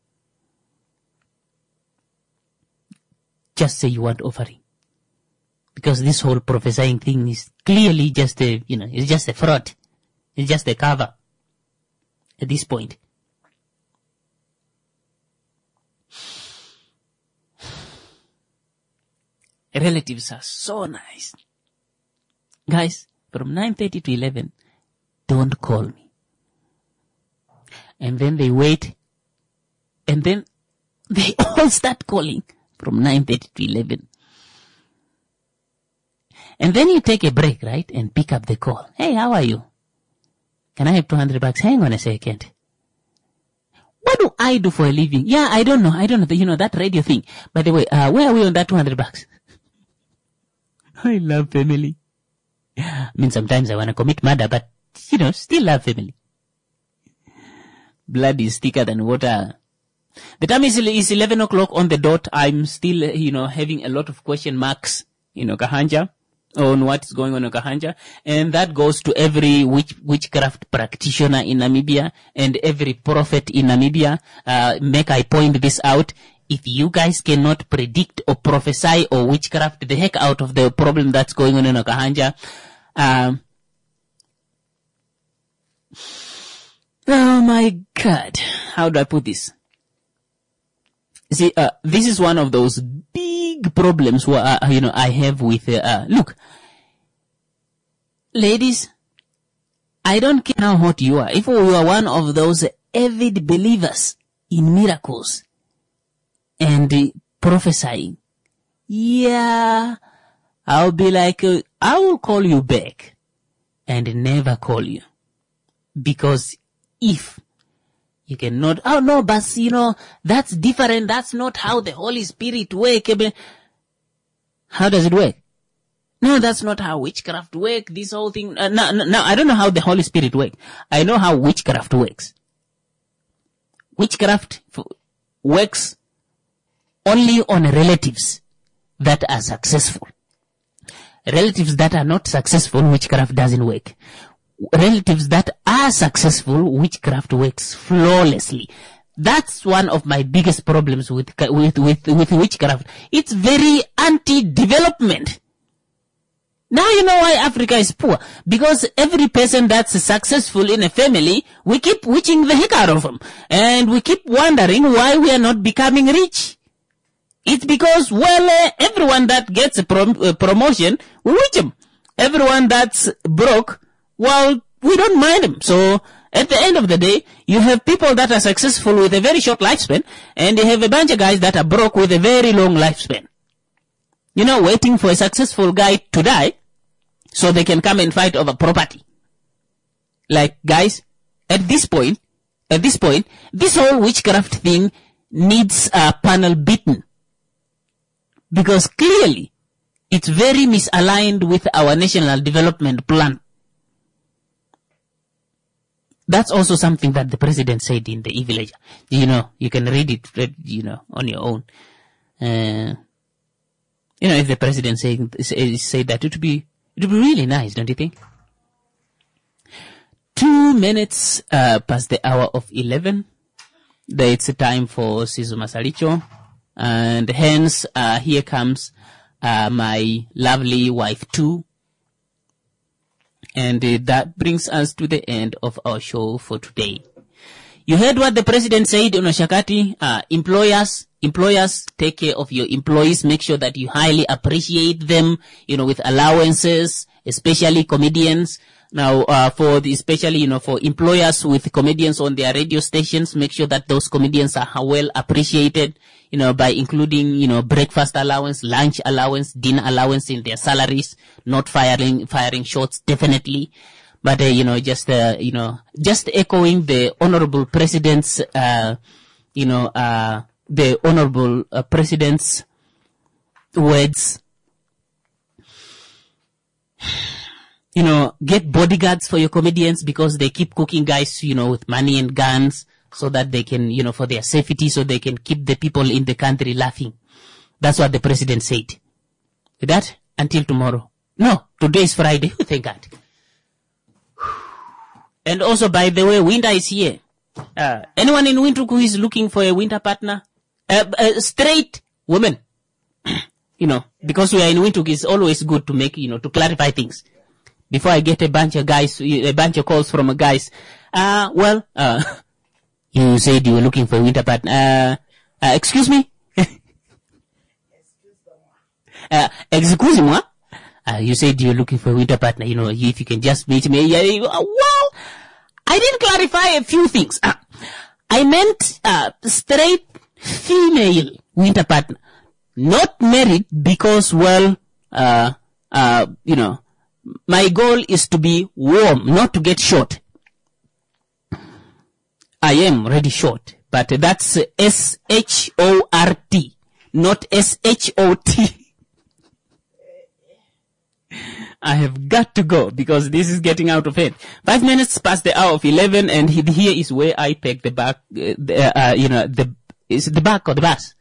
Just say you want offering. Because this whole prophesying thing is clearly just a, you know, it's just a fraud. It's just a cover. At this point. relatives are so nice. Guys, from nine thirty to eleven, don't call me. And then they wait. And then they all start calling from nine thirty to eleven. And then you take a break, right? And pick up the call. Hey, how are you? Can I have two hundred bucks? Hang on a second. What do I do for a living? Yeah, I don't know. I don't know. The, you know, that radio thing. By the way, uh, where are we on that two hundred bucks? I love family. I mean, sometimes I want to commit murder, but, you know, still love family. Blood is thicker than water. The time is, is eleven o'clock on the dot. I'm still, you know, having a lot of question marks, you know, Kahanja, on what is going on in Kahanja. And that goes to every witch, witchcraft practitioner in Namibia and every prophet in Namibia. Uh, make I point this out. If you guys cannot predict or prophesy or witchcraft the heck out of the problem that's going on in Okahanja, um, oh my God, how do I put this? See, uh, this is one of those big problems where, uh, you know, I have with, uh, uh, look, ladies, I don't care how hot you are. If you are one of those avid believers in miracles and uh, prophesying, yeah, I'll be like, uh, I will call you back and never call you. Because if you cannot, oh no, but you know, that's different. That's not how the Holy Spirit works. How does it work? No, that's not how witchcraft works. This whole thing, uh, no, no, no, I don't know how the Holy Spirit works. I know how witchcraft works. Witchcraft f- works only on relatives that are successful. Relatives that are not successful, witchcraft doesn't work. Relatives that are successful, witchcraft works flawlessly. That's one of my biggest problems with, with, with, with witchcraft. It's very anti-development. Now you know why Africa is poor. Because every person that's successful in a family, we keep witching the heck out of them. And we keep wondering why we are not becoming rich. It's because, well, uh, everyone that gets a prom- uh, promotion, we witch them. Everyone that's broke, well, we don't mind them. So, at the end of the day, you have people that are successful with a very short lifespan, and you have a bunch of guys that are broke with a very long lifespan. You know, waiting for a successful guy to die, so they can come and fight over property. Like, guys, at this point, at this point, this whole witchcraft thing needs a panel beaten. Because clearly, it's very misaligned with our national development plan. That's also something that the president said in the e-village. You know, you can read it, read, you know, on your own. Uh, you know, if the president say, say, say that, it would be, it would be really nice, don't you think? Two minutes, uh, past the hour of eleven. It's a time for Sizu Masalicho. And hence, uh, here comes, uh, my lovely wife too. And uh, that brings us to the end of our show for today. You heard what the president said on Oshakati. Uh, employers, employers, take care of your employees. Make sure that you highly appreciate them, you know, with allowances, especially comedians. Now, uh, for the, especially, you know, for employers with comedians on their radio stations, make sure that those comedians are well appreciated, you know, by including, you know, breakfast allowance, lunch allowance, dinner allowance in their salaries, not firing, firing shots, definitely. But, uh, you know, just, uh, you know, just echoing the honorable president's, uh, you know, uh, the honorable uh, president's words. You know, get bodyguards for your comedians because they keep cooking guys, you know, with money and guns so that they can, you know, for their safety, so they can keep the people in the country laughing. That's what the president said. With that, until tomorrow. No, today is Friday. Thank God. And also, by the way, winter is here. Uh, anyone in Windhoek who is looking for a winter partner? Uh, uh, straight women. You know, because we are in Windhoek, it's always good to make, you know, to clarify things. Before I get a bunch of guys, a bunch of calls from guys. Uh, well, uh, you said you were looking for a winter partner. Uh, uh excuse me? Uh, excuse-moi. Uh, you said you're looking for a winter partner. You know, if you can just meet me. Yeah, well, I didn't clarify a few things. Uh, I meant uh, straight female winter partner. Not married because, well, uh, uh, you know, my goal is to be warm, not to get short. I am already short, but that's S H O R T, not S H O T. I have got to go because this is getting out of hand. Five minutes past the hour of eleven, and he, here is where I pack the back, uh, the, uh, you know, the, is it the back of the bus?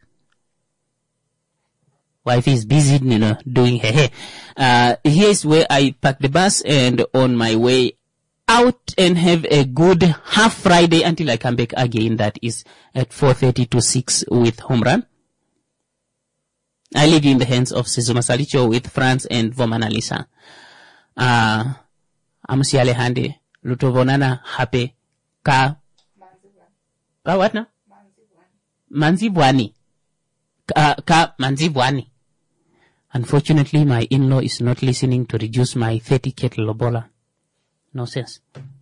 Wife is busy, you know, doing her hair. Uh, here is where I pack the bus and on my way out and have a good half Friday until I come back again. That is at four thirty to six with Home Run. I leave you in the hands of Sizuma Salicho with Franz and Vomana Lisa. Uh, Amusiale Hande, Lutovonana Hape, Ka, Ka what now? Manzibwani. Ka, Ka Manzibwani. Unfortunately, my in-law is not listening to reduce my thirty kettle lobola. No sense.